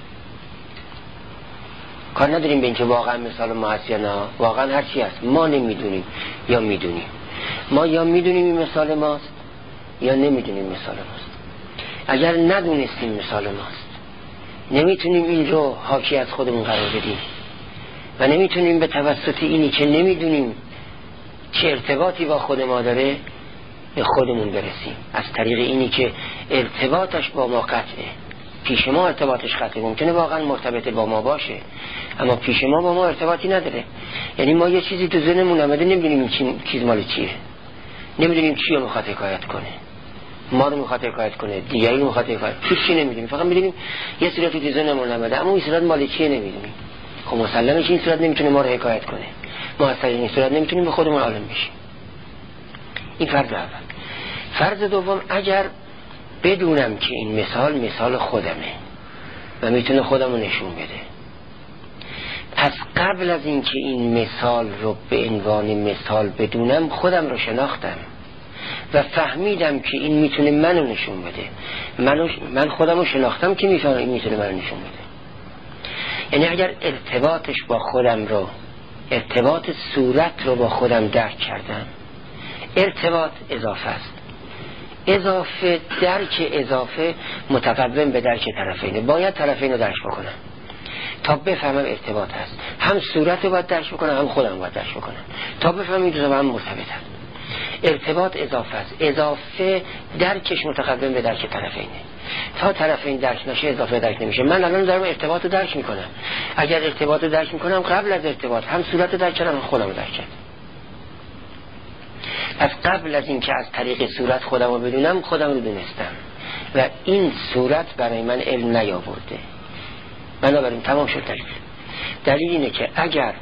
کار نداریم به اینکه واقعا مثال ما هست یا نه، واقعا هر چی هست ما نمیدونیم یا میدونیم. ما یا میدونیم این مثال ماست یا نمیدونیم مثال ماست. اگر ندونستیم مثال ماست، نمیتونیم این رو حاکی از خودمون قرار بدیم و نمیتونیم به توسط اینی که نمیدونیم چه ارتباطی با خود ما داره به خودمون برسیم. از طریق اینی که ارتباطش با ما قطعه، پیش ما ارتباطش قطعه، ممکنه واقعا مرتبط با ما باشه اما پیش ما با ما ارتباطی نداره. یعنی ما یه چیزی تو ذهنمون اومده، نمیدونیم این چیز مال چیه، نمیدونیم چی رو میخواد حکایت کنه، ما رو میخواد حکایت کنه، دیگری رو میخواد حکایت، هیچ چی نمیدونیم، فقط میدونیم یه صورتی تو ذهنمون اومده اما این صورت مال چیه نمیدونیم. خب مسلمه که این صورت نمیتونه ما رو حکایت کنه، ما از طریق این صورت نمیتونیم به خودمون عالم بشیم. این فرض اول. فرض دوم، اگر بدونم که این مثال مثال خودمه و میتونه خودمو نشون بده، پس قبل از اینکه این مثال رو به عنوان مثال بدونم خودم رو شناختم و فهمیدم که این میتونه منو نشون بده. منو من خودم رو شناختم که میفهمم این میتونه منو نشون بده. یعنی اگر ارتباطش با خودم رو، ارتباط صورت رو با خودم درک کردم، ارتباط اضافه است. اضافه، درک اضافه متقدم به درک طرفینه. باید طرفین رو درک بکنم تا بفهمم ارتباط هست. هم صورت رو باید درک بکنم هم خودم باید درک بکنم تا بفهمم این دو تا هم مرتبطن. ارتباط اضافه است. اضافه درکش متقدم به درک طرفینه. تا طرفین درک نشه اضافه درک نمیشه. من الان دارم ارتباط رو درک میکنم. اگر ارتباط رو درک میکنم قبل از ارتباط هم صورت رو درک کردم هم خودم رو درک کردم. پس قبل از این که از طریق صورت خودم رو بدونم خودم رو دونستم و این صورت برای من علم نیاورده. بنابراین تمام شد دلیل. دلیل اینه که اگر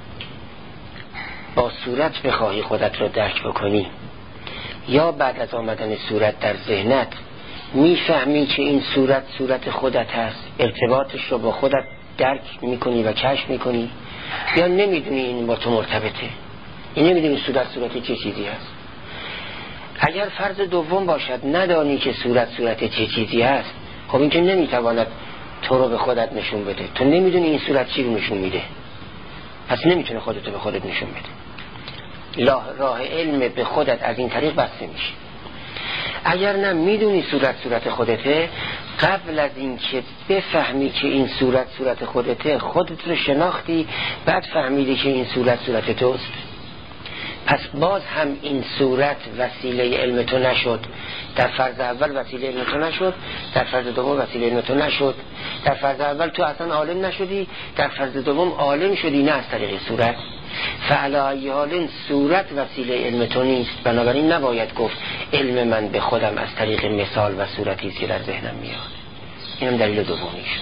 با صورت بخواهی خودت رو درک بکنی یا بعد از آمدن صورت در ذهنت میفهمی که این صورت صورت خودت هست، ارتباطش رو با خودت درک میکنی و کشف میکنی، یا نمیدونی این با تو مرتبطه، این نمیدونی صورت صورت چه چیزی هست. اگر فرض دوم باشد ندانی که صورت صورت چه چیزی هست، خب این که نمیتواند تو رو به خودت نشون بده. تو نمیدونی این صورت چی رو نشون میده، پس نمیتونه خودتو به خودت نشون بده. راه علم به خودت از این طریق بسته میشه. اگر نه میدونی صورت صورت خودته، قبل از این که بفهمی که این صورت صورت خودته خودت رو شناختی، بعد فهمیدی که این صورت صورت توست. پس باز هم این صورت وسیله علم تو نشد. در فرض اول وسیله علم تو نشد، در فرض دوم وسیله علم تو نشد. در فرض اول تو اصلا عالم نشدی، در فرض دوم عالم شدی، نه از طریق صورت. فعلی ای حال صورت وسیله علم تو نیست. بنابراین نباید گفت علم من به خودم از طریق مثال و صورتی که در ذهنم میاد. اینم دلیل دومیش.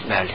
بله.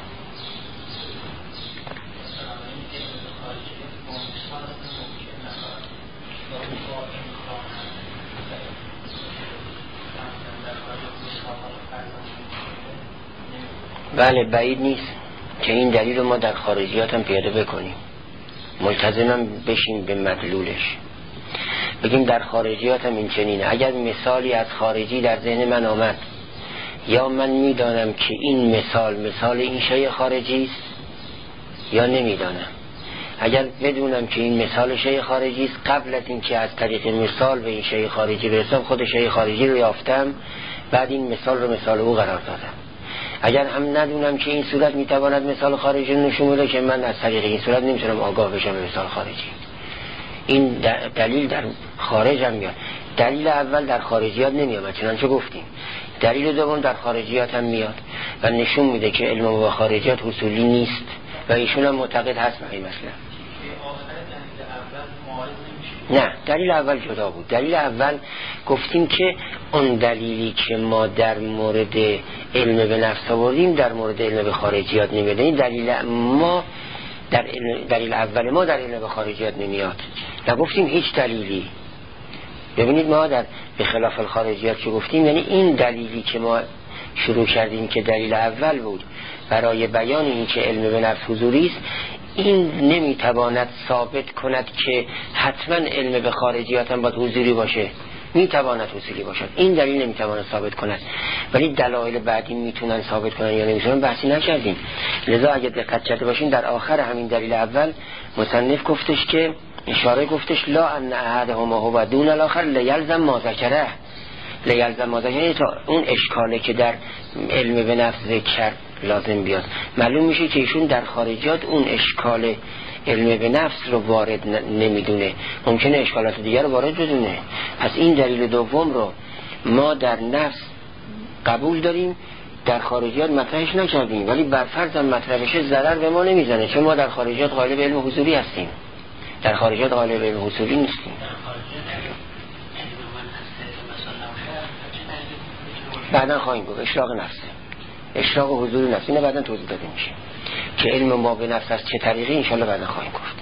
بله بعید نیست که این دلیل رو ما در خارجیات هم پیاده بکنیم، ملتزمم بشیم به مدلولش، بگیم در خارجیات هم این چنینه. اگر مثالی از خارجی در ذهن من آمد، یا من میدانم که این مثال مثال این شیء خارجی است یا نمیدانم. اگر بدونم که این مثال شیء خارجی است، قبل از اینکه از طریق مثال به این شیء خارجی برسم خود شیء خارجی رو یافتم، بعد این مثال رو مثال او قرار دادم. اگر هم ندونم که این صورت میتواند مثال خارجی نشون بده، که من از طریق این صورت نمیتونم آگاه بشم به مثال خارجی. این دلیل در خارج هم میاد. دلیل اول در خارجیات نمیاد چنانچه گفتیم، دلیل دوم در خارجیات هم میاد و نشون میده که علم با خارجیات حصولی نیست و ایشون هم معتقد هست به این مسئله. نه، دلیل اول جدا بود. دلیل اول گفتیم که اون دلیلی که ما در مورد علم به نفس آوردیم در مورد علم به خارجیات نمیاد. این دلیل ما در دلیل اول ما در علم به خارجیات نمیاد. نگفتیم هیچ دلیلی. ببینید ما در به خلاف الخارجیات که گفتیم، یعنی این دلیلی که ما شروع کردیم که دلیل اول بود برای بیان این که علم به نفس حضوری است، این نمیتواند ثابت کند که حتما علم به خارجیات هم باید حضوری باشه. میتواند حضوری باشد، این دلیل نمیتواند ثابت کند، ولی دلایل بعدی میتونن ثابت کنن یا نمیتونن بحثی نکردیم. لذا اگه دقت کرده باشین در آخر همین دلیل اول مصنف گفتش که اشاره گفتش لا ان احدهما هو دون الاخر لیلزم ما ذکره. لیلزم ما ذکره تا اون اشکاله که در علم به نفس ذکر لازم بیاد. معلوم میشه که ایشون در خارجیات اون اشکال علم به نفس رو وارد نمیدونه، ممکنه اشکالات دیگر رو وارد بدونه. پس این دلیل دوم رو ما در نفس قبول داریم، در خارجیات مطرحش نکردیم، ولی بر فرض مطرحش ضرر به ما نمیزنه، چون ما در خارجیات غالب علم حضوری هستیم، در خارجیات غالب علم حضوری نیستیم. بعدا خواهیم گفت اشراق نفسه، اشراق و حضور نفس، اینه بعدا توضیح داده میشه که علم ما به نفس از چه طریقی، انشالله بعدا خواهیم گفت.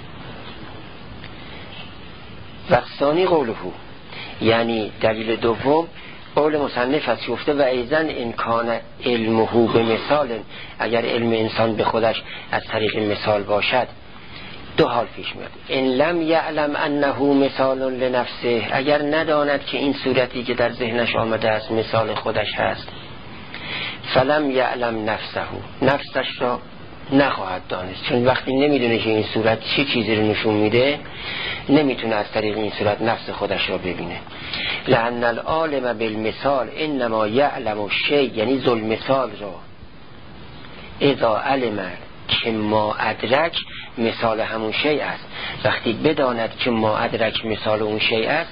و ثانی قوله، یعنی دلیل دوم قول مصنف است گفته و ایزن امکان علمه به مثال، اگر علم انسان به خودش از طریق مثال باشد دو حال پیش میاد. ان لم یعلم انه مثال لنفسه، اگر نداند که این صورتی که در ذهنش آمده است مثال خودش هست، فلم یعلم نفسه، نفسش را نخواهد دانست، چون وقتی نمیدونه که این صورت چی چیزی رو نشون میده نمیتونه از طریق این صورت نفس خودش را ببینه. لأن العالم بالمثال انما یعلم الشیء، یعنی ذو المثال را اذا علم که ما ادرک مثال همون شیء است، وقتی بداند که ما ادرک مثال اون شیء است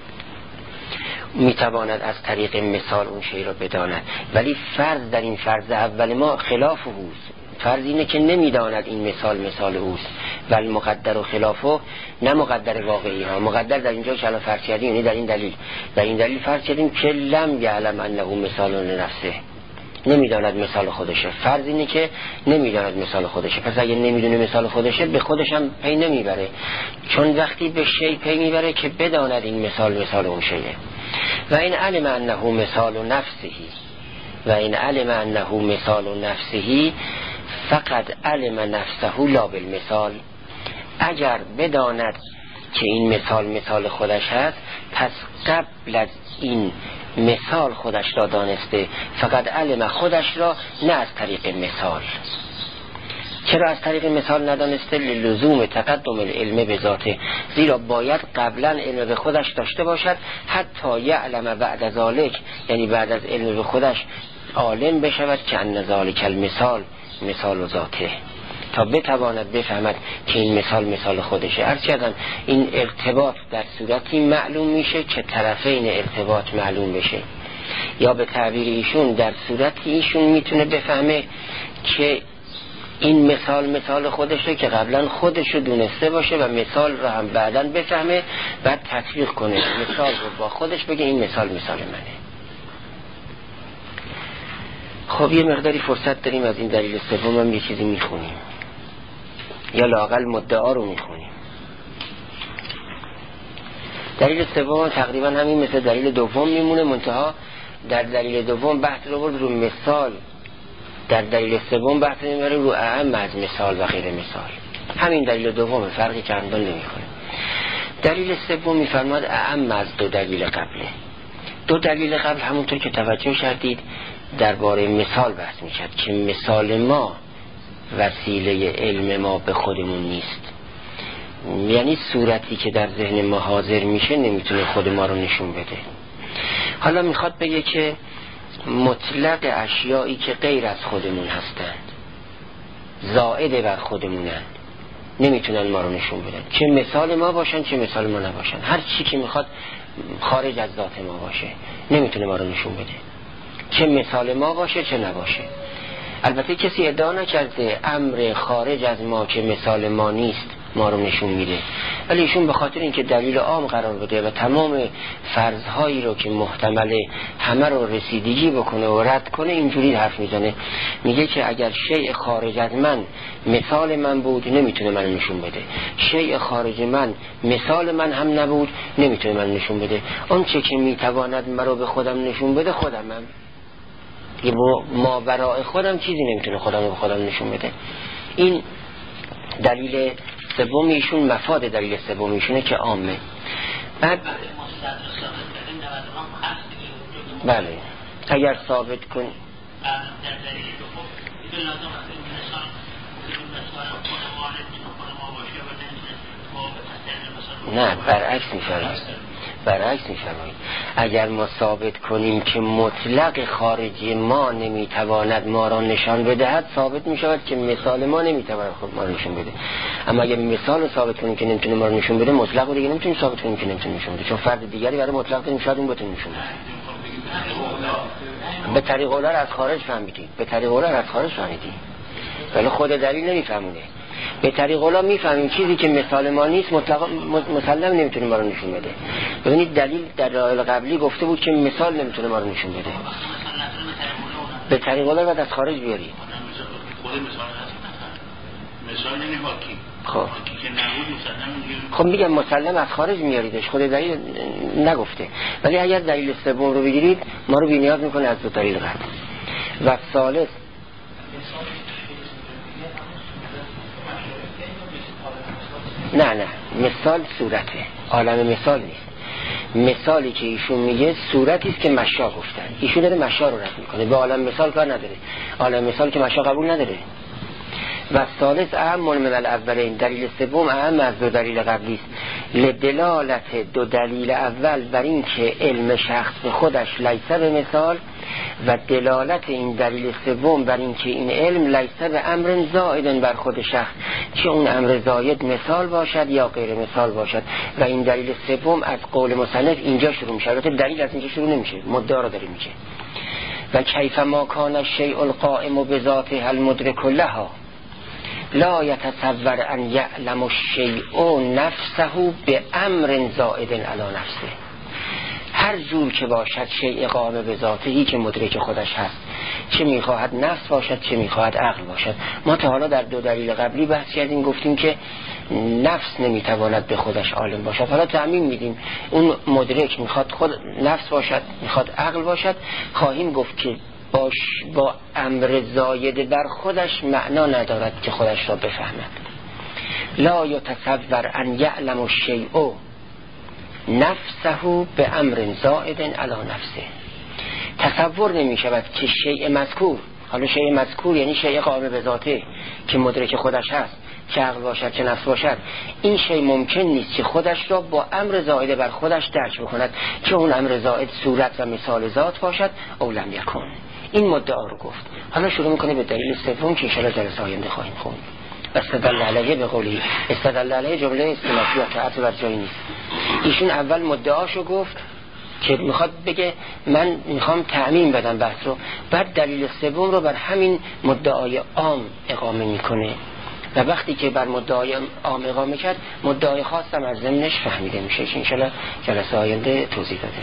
میتواند از طریق مثال اون شیء را بداند. ولی فرض در این فرض اول ما خلاف اوست، فرض اینه که نمیداند این مثال مثال اوست، ولی مقدر و خلافه نه مقدر واقعی ها، مقدر در اینجا که الان فرض کردیم، یعنی در این دلیل در این دلیل فرض کردیم که لم یعلم انه مثال لنفسه، نمیداند مثال خودشه. فرض اینه که نمیداند مثال خودشه، پس اگه نمیدونه مثال خودشه به خودش هم پی نمیبره، چون وقتی به شی پی میبره که بداند این مثال مثال اون شیه. و این علم انه مثال نفسهی، و این علم انه مثال نفسهی فقط علم نفسه لا بالمثال، اگر بداند که این مثال مثال خودش هست پس قبل از این مثال خودش را دانسته، فقط علم خودش را نه از طریق مثال. چرا از طریق مثال ندانسته؟ لزوم تقدم العلم به ذاته، زیرا باید قبلا علم به خودش داشته باشد حتی یعلم بعد ذالک، یعنی بعد از علم به خودش عالم بشود که ان ذالک المثال مثال و ذاته، تا بتواند بفهمد که این مثال مثال خودشه. عرض کردم این ارتباط در صورتی معلوم میشه که طرفین ارتباط معلوم بشه، یا به تعبیر ایشون در صورتی ایشون میتونه بفهمه که این مثال مثال خودشه که قبلا خودشو دونسته باشه و مثال رو هم بعداً بفهمه، بعد تطبیق کنه مثال رو با خودش بگه این مثال مثال منه. خب یه مقداری فرصت داریم از این دلیل سوم هم یه چیزی میخونیم یا لااقل مدعا رو میخونیم. دلیل سوم تقریبا همین مثل دلیل دوم میمونه، منتها در دلیل دوم بحث رو برد رو مثال، در دلیل سوم بحث میبره رو اعم از مثال و غیر مثال. همین دلیل دوم، فرقی چندان نمیکنه. دلیل سوم میفرماد اعم از دو دلیل قبله. دو دلیل قبل همونطور که توجه کردید درباره مثال بحث میکرد که مثال ما وسیله علم ما به خودمون نیست، یعنی صورتی که در ذهن ما حاضر میشه نمیتونه خود ما رو نشون بده. حالا میخواد بگه که مطلق اشیایی که غیر از خودمون هستند، زائد بر خودمونن، نمیتونن ما رو نشون بدن، چه مثال ما باشن چه مثال ما نباشن. هر چی که میخواد خارج از ذات ما باشه نمیتونه ما رو نشون بده، چه مثال ما باشه چه نباشه. البته کسی ادعا نکرده امر خارج از ما که مثال ما نیست ما رو نشون میده، ولی ایشون به خاطر اینکه دلیل عام قرار بده و تمام فرضهایی رو که محتمله همه رو رسیدگی بکنه و رد کنه اینجوری حرف میزنه. میگه که اگر شیء خارج از من مثال من بود نمیتونه من نشون بده، شیء خارج من مثال من هم نبود نمیتونه من نشون بده. اون چه که میتواند مرا به خودم نشون بده خودمم، یه ما برای خودم چیزی نمیتونه خودم رو به خودم نشون بده. این دلیل سومیشون، مفاد دلیل سومیشونه که عامه. بعد بله اگر ثابت کن نه برعکس می‌فرمایید، برعکس می‌فرمایید اگر ما ثابت کنیم که مطلق خارجی ما نمیتواند ما را نشان بدهد، ثابت می‌شود که مثال ما نمیتواند خود ما را نشان بده. اما اگر مثال رو ثابت کنیم که نمیتونه ما را نشان بده، مطلق رو دیگه نمیتونیم ثابت کنیم که نمیتونه نشان بده، چون فرد دیگری برای مطلق داریم شاید اون بتونه نشان بده. به طریق اول از خارج فهمیدیم، به طریق اول از خارج فهمیدیم، ولی خود دلیل نمیفهمونه. به طریق اولا میفهمیم چیزی که مثال ما نیست مطلق مسلم نمیتونه ما رو نشون بده. ببینید دلیل در راه قبلی گفته بود که مثال نمیتونه ما رو نشون بده، به طریق اولا باید از خارج بیاری. خود مثال هست مثال یعنی حاکی، خب حاکی که نبود مسلم. خب میگم مسلم از خارج میاریدش، خود دلیل نگفته. ولی اگر دلیل سوم رو بگیرید ما رو بی‌نیاز میکنه از دو دلیل قبل. و ثالث نه نه مثال صورته، عالم مثال نیست. مثالی که ایشون میگه صورتی است که مشا گفتن، ایشون داره مشا رو رد میکنه، به عالم مثال کار نداره. عالم مثال که مشا قبول نداره. و ثالث اهم من الاولین، دلیل سوم اهم از دو دلیل قبلی است. لدلالت دو دلیل اول بر این که علم شخص به خودش لیس به مثال، و دلالت این دلیل سوم بر این که این علم لیس به امر زائد بر خود شخص، چه اون امر زائد مثال باشد یا غیر مثال باشد. و این دلیل سوم از قول مصنف اینجا شروع میشه، البته دلیل از اینجا شروع نمیشه، مدعا رو داره میگه. و کیف ما کان الشیء القائم بذاته المدرک لها لا یتصور ان یعلم الشیء نفسه به امر زائد علی نفسه. هر جور که باشد شیء قائم به ذاته‌ای که مدرک خودش هست، چه میخواهد نفس باشد چه میخواهد عقل باشد. ما تا حالا در دو دلیل قبلی بحث کردیم، گفتیم که نفس نمیتواند به خودش عالم باشد. حالا تعمیم میدیم اون مدرک میخواد خود نفس باشد میخواد عقل باشد. خواهیم گفت که باش با امر زاید بر خودش معنا ندارد که خودش را بفهمد. لا یتصور ان یعلم الشیء نفسه به امر زائد علی نفسه. تصور نمی شود که شیء مذکور، حالا شیء مذکور یعنی شیء قائم به ذاته که مدرک خودش هست، چه عقل باشد چه نفس باشد، این شیء ممکن نیست که خودش را با امر زائد بر خودش درک بکند، چه اون امر زائد صورت و مثال ذات باشد او لم یکن. این مدعا رو گفت. حالا شروع میکنه به دلیل سوم که ان شاء الله جلسه آینده خواهیم خوند. استدل علیه به قولی، استدل علیه جمله استنافی و تعطف بر جایی نیست. ایشون اول مدعاشو گفت که میخواد بگه من میخوام تعمیم بدم بحث رو، بعد دلیل سوم رو بر همین مدعای عام اقامه میکنه و وقتی که بر مدعای عام اقامه کرد مدعای خاصم از ضمنش فهمیده میشه. ان شاء الله جلسه آینده توضیح داده.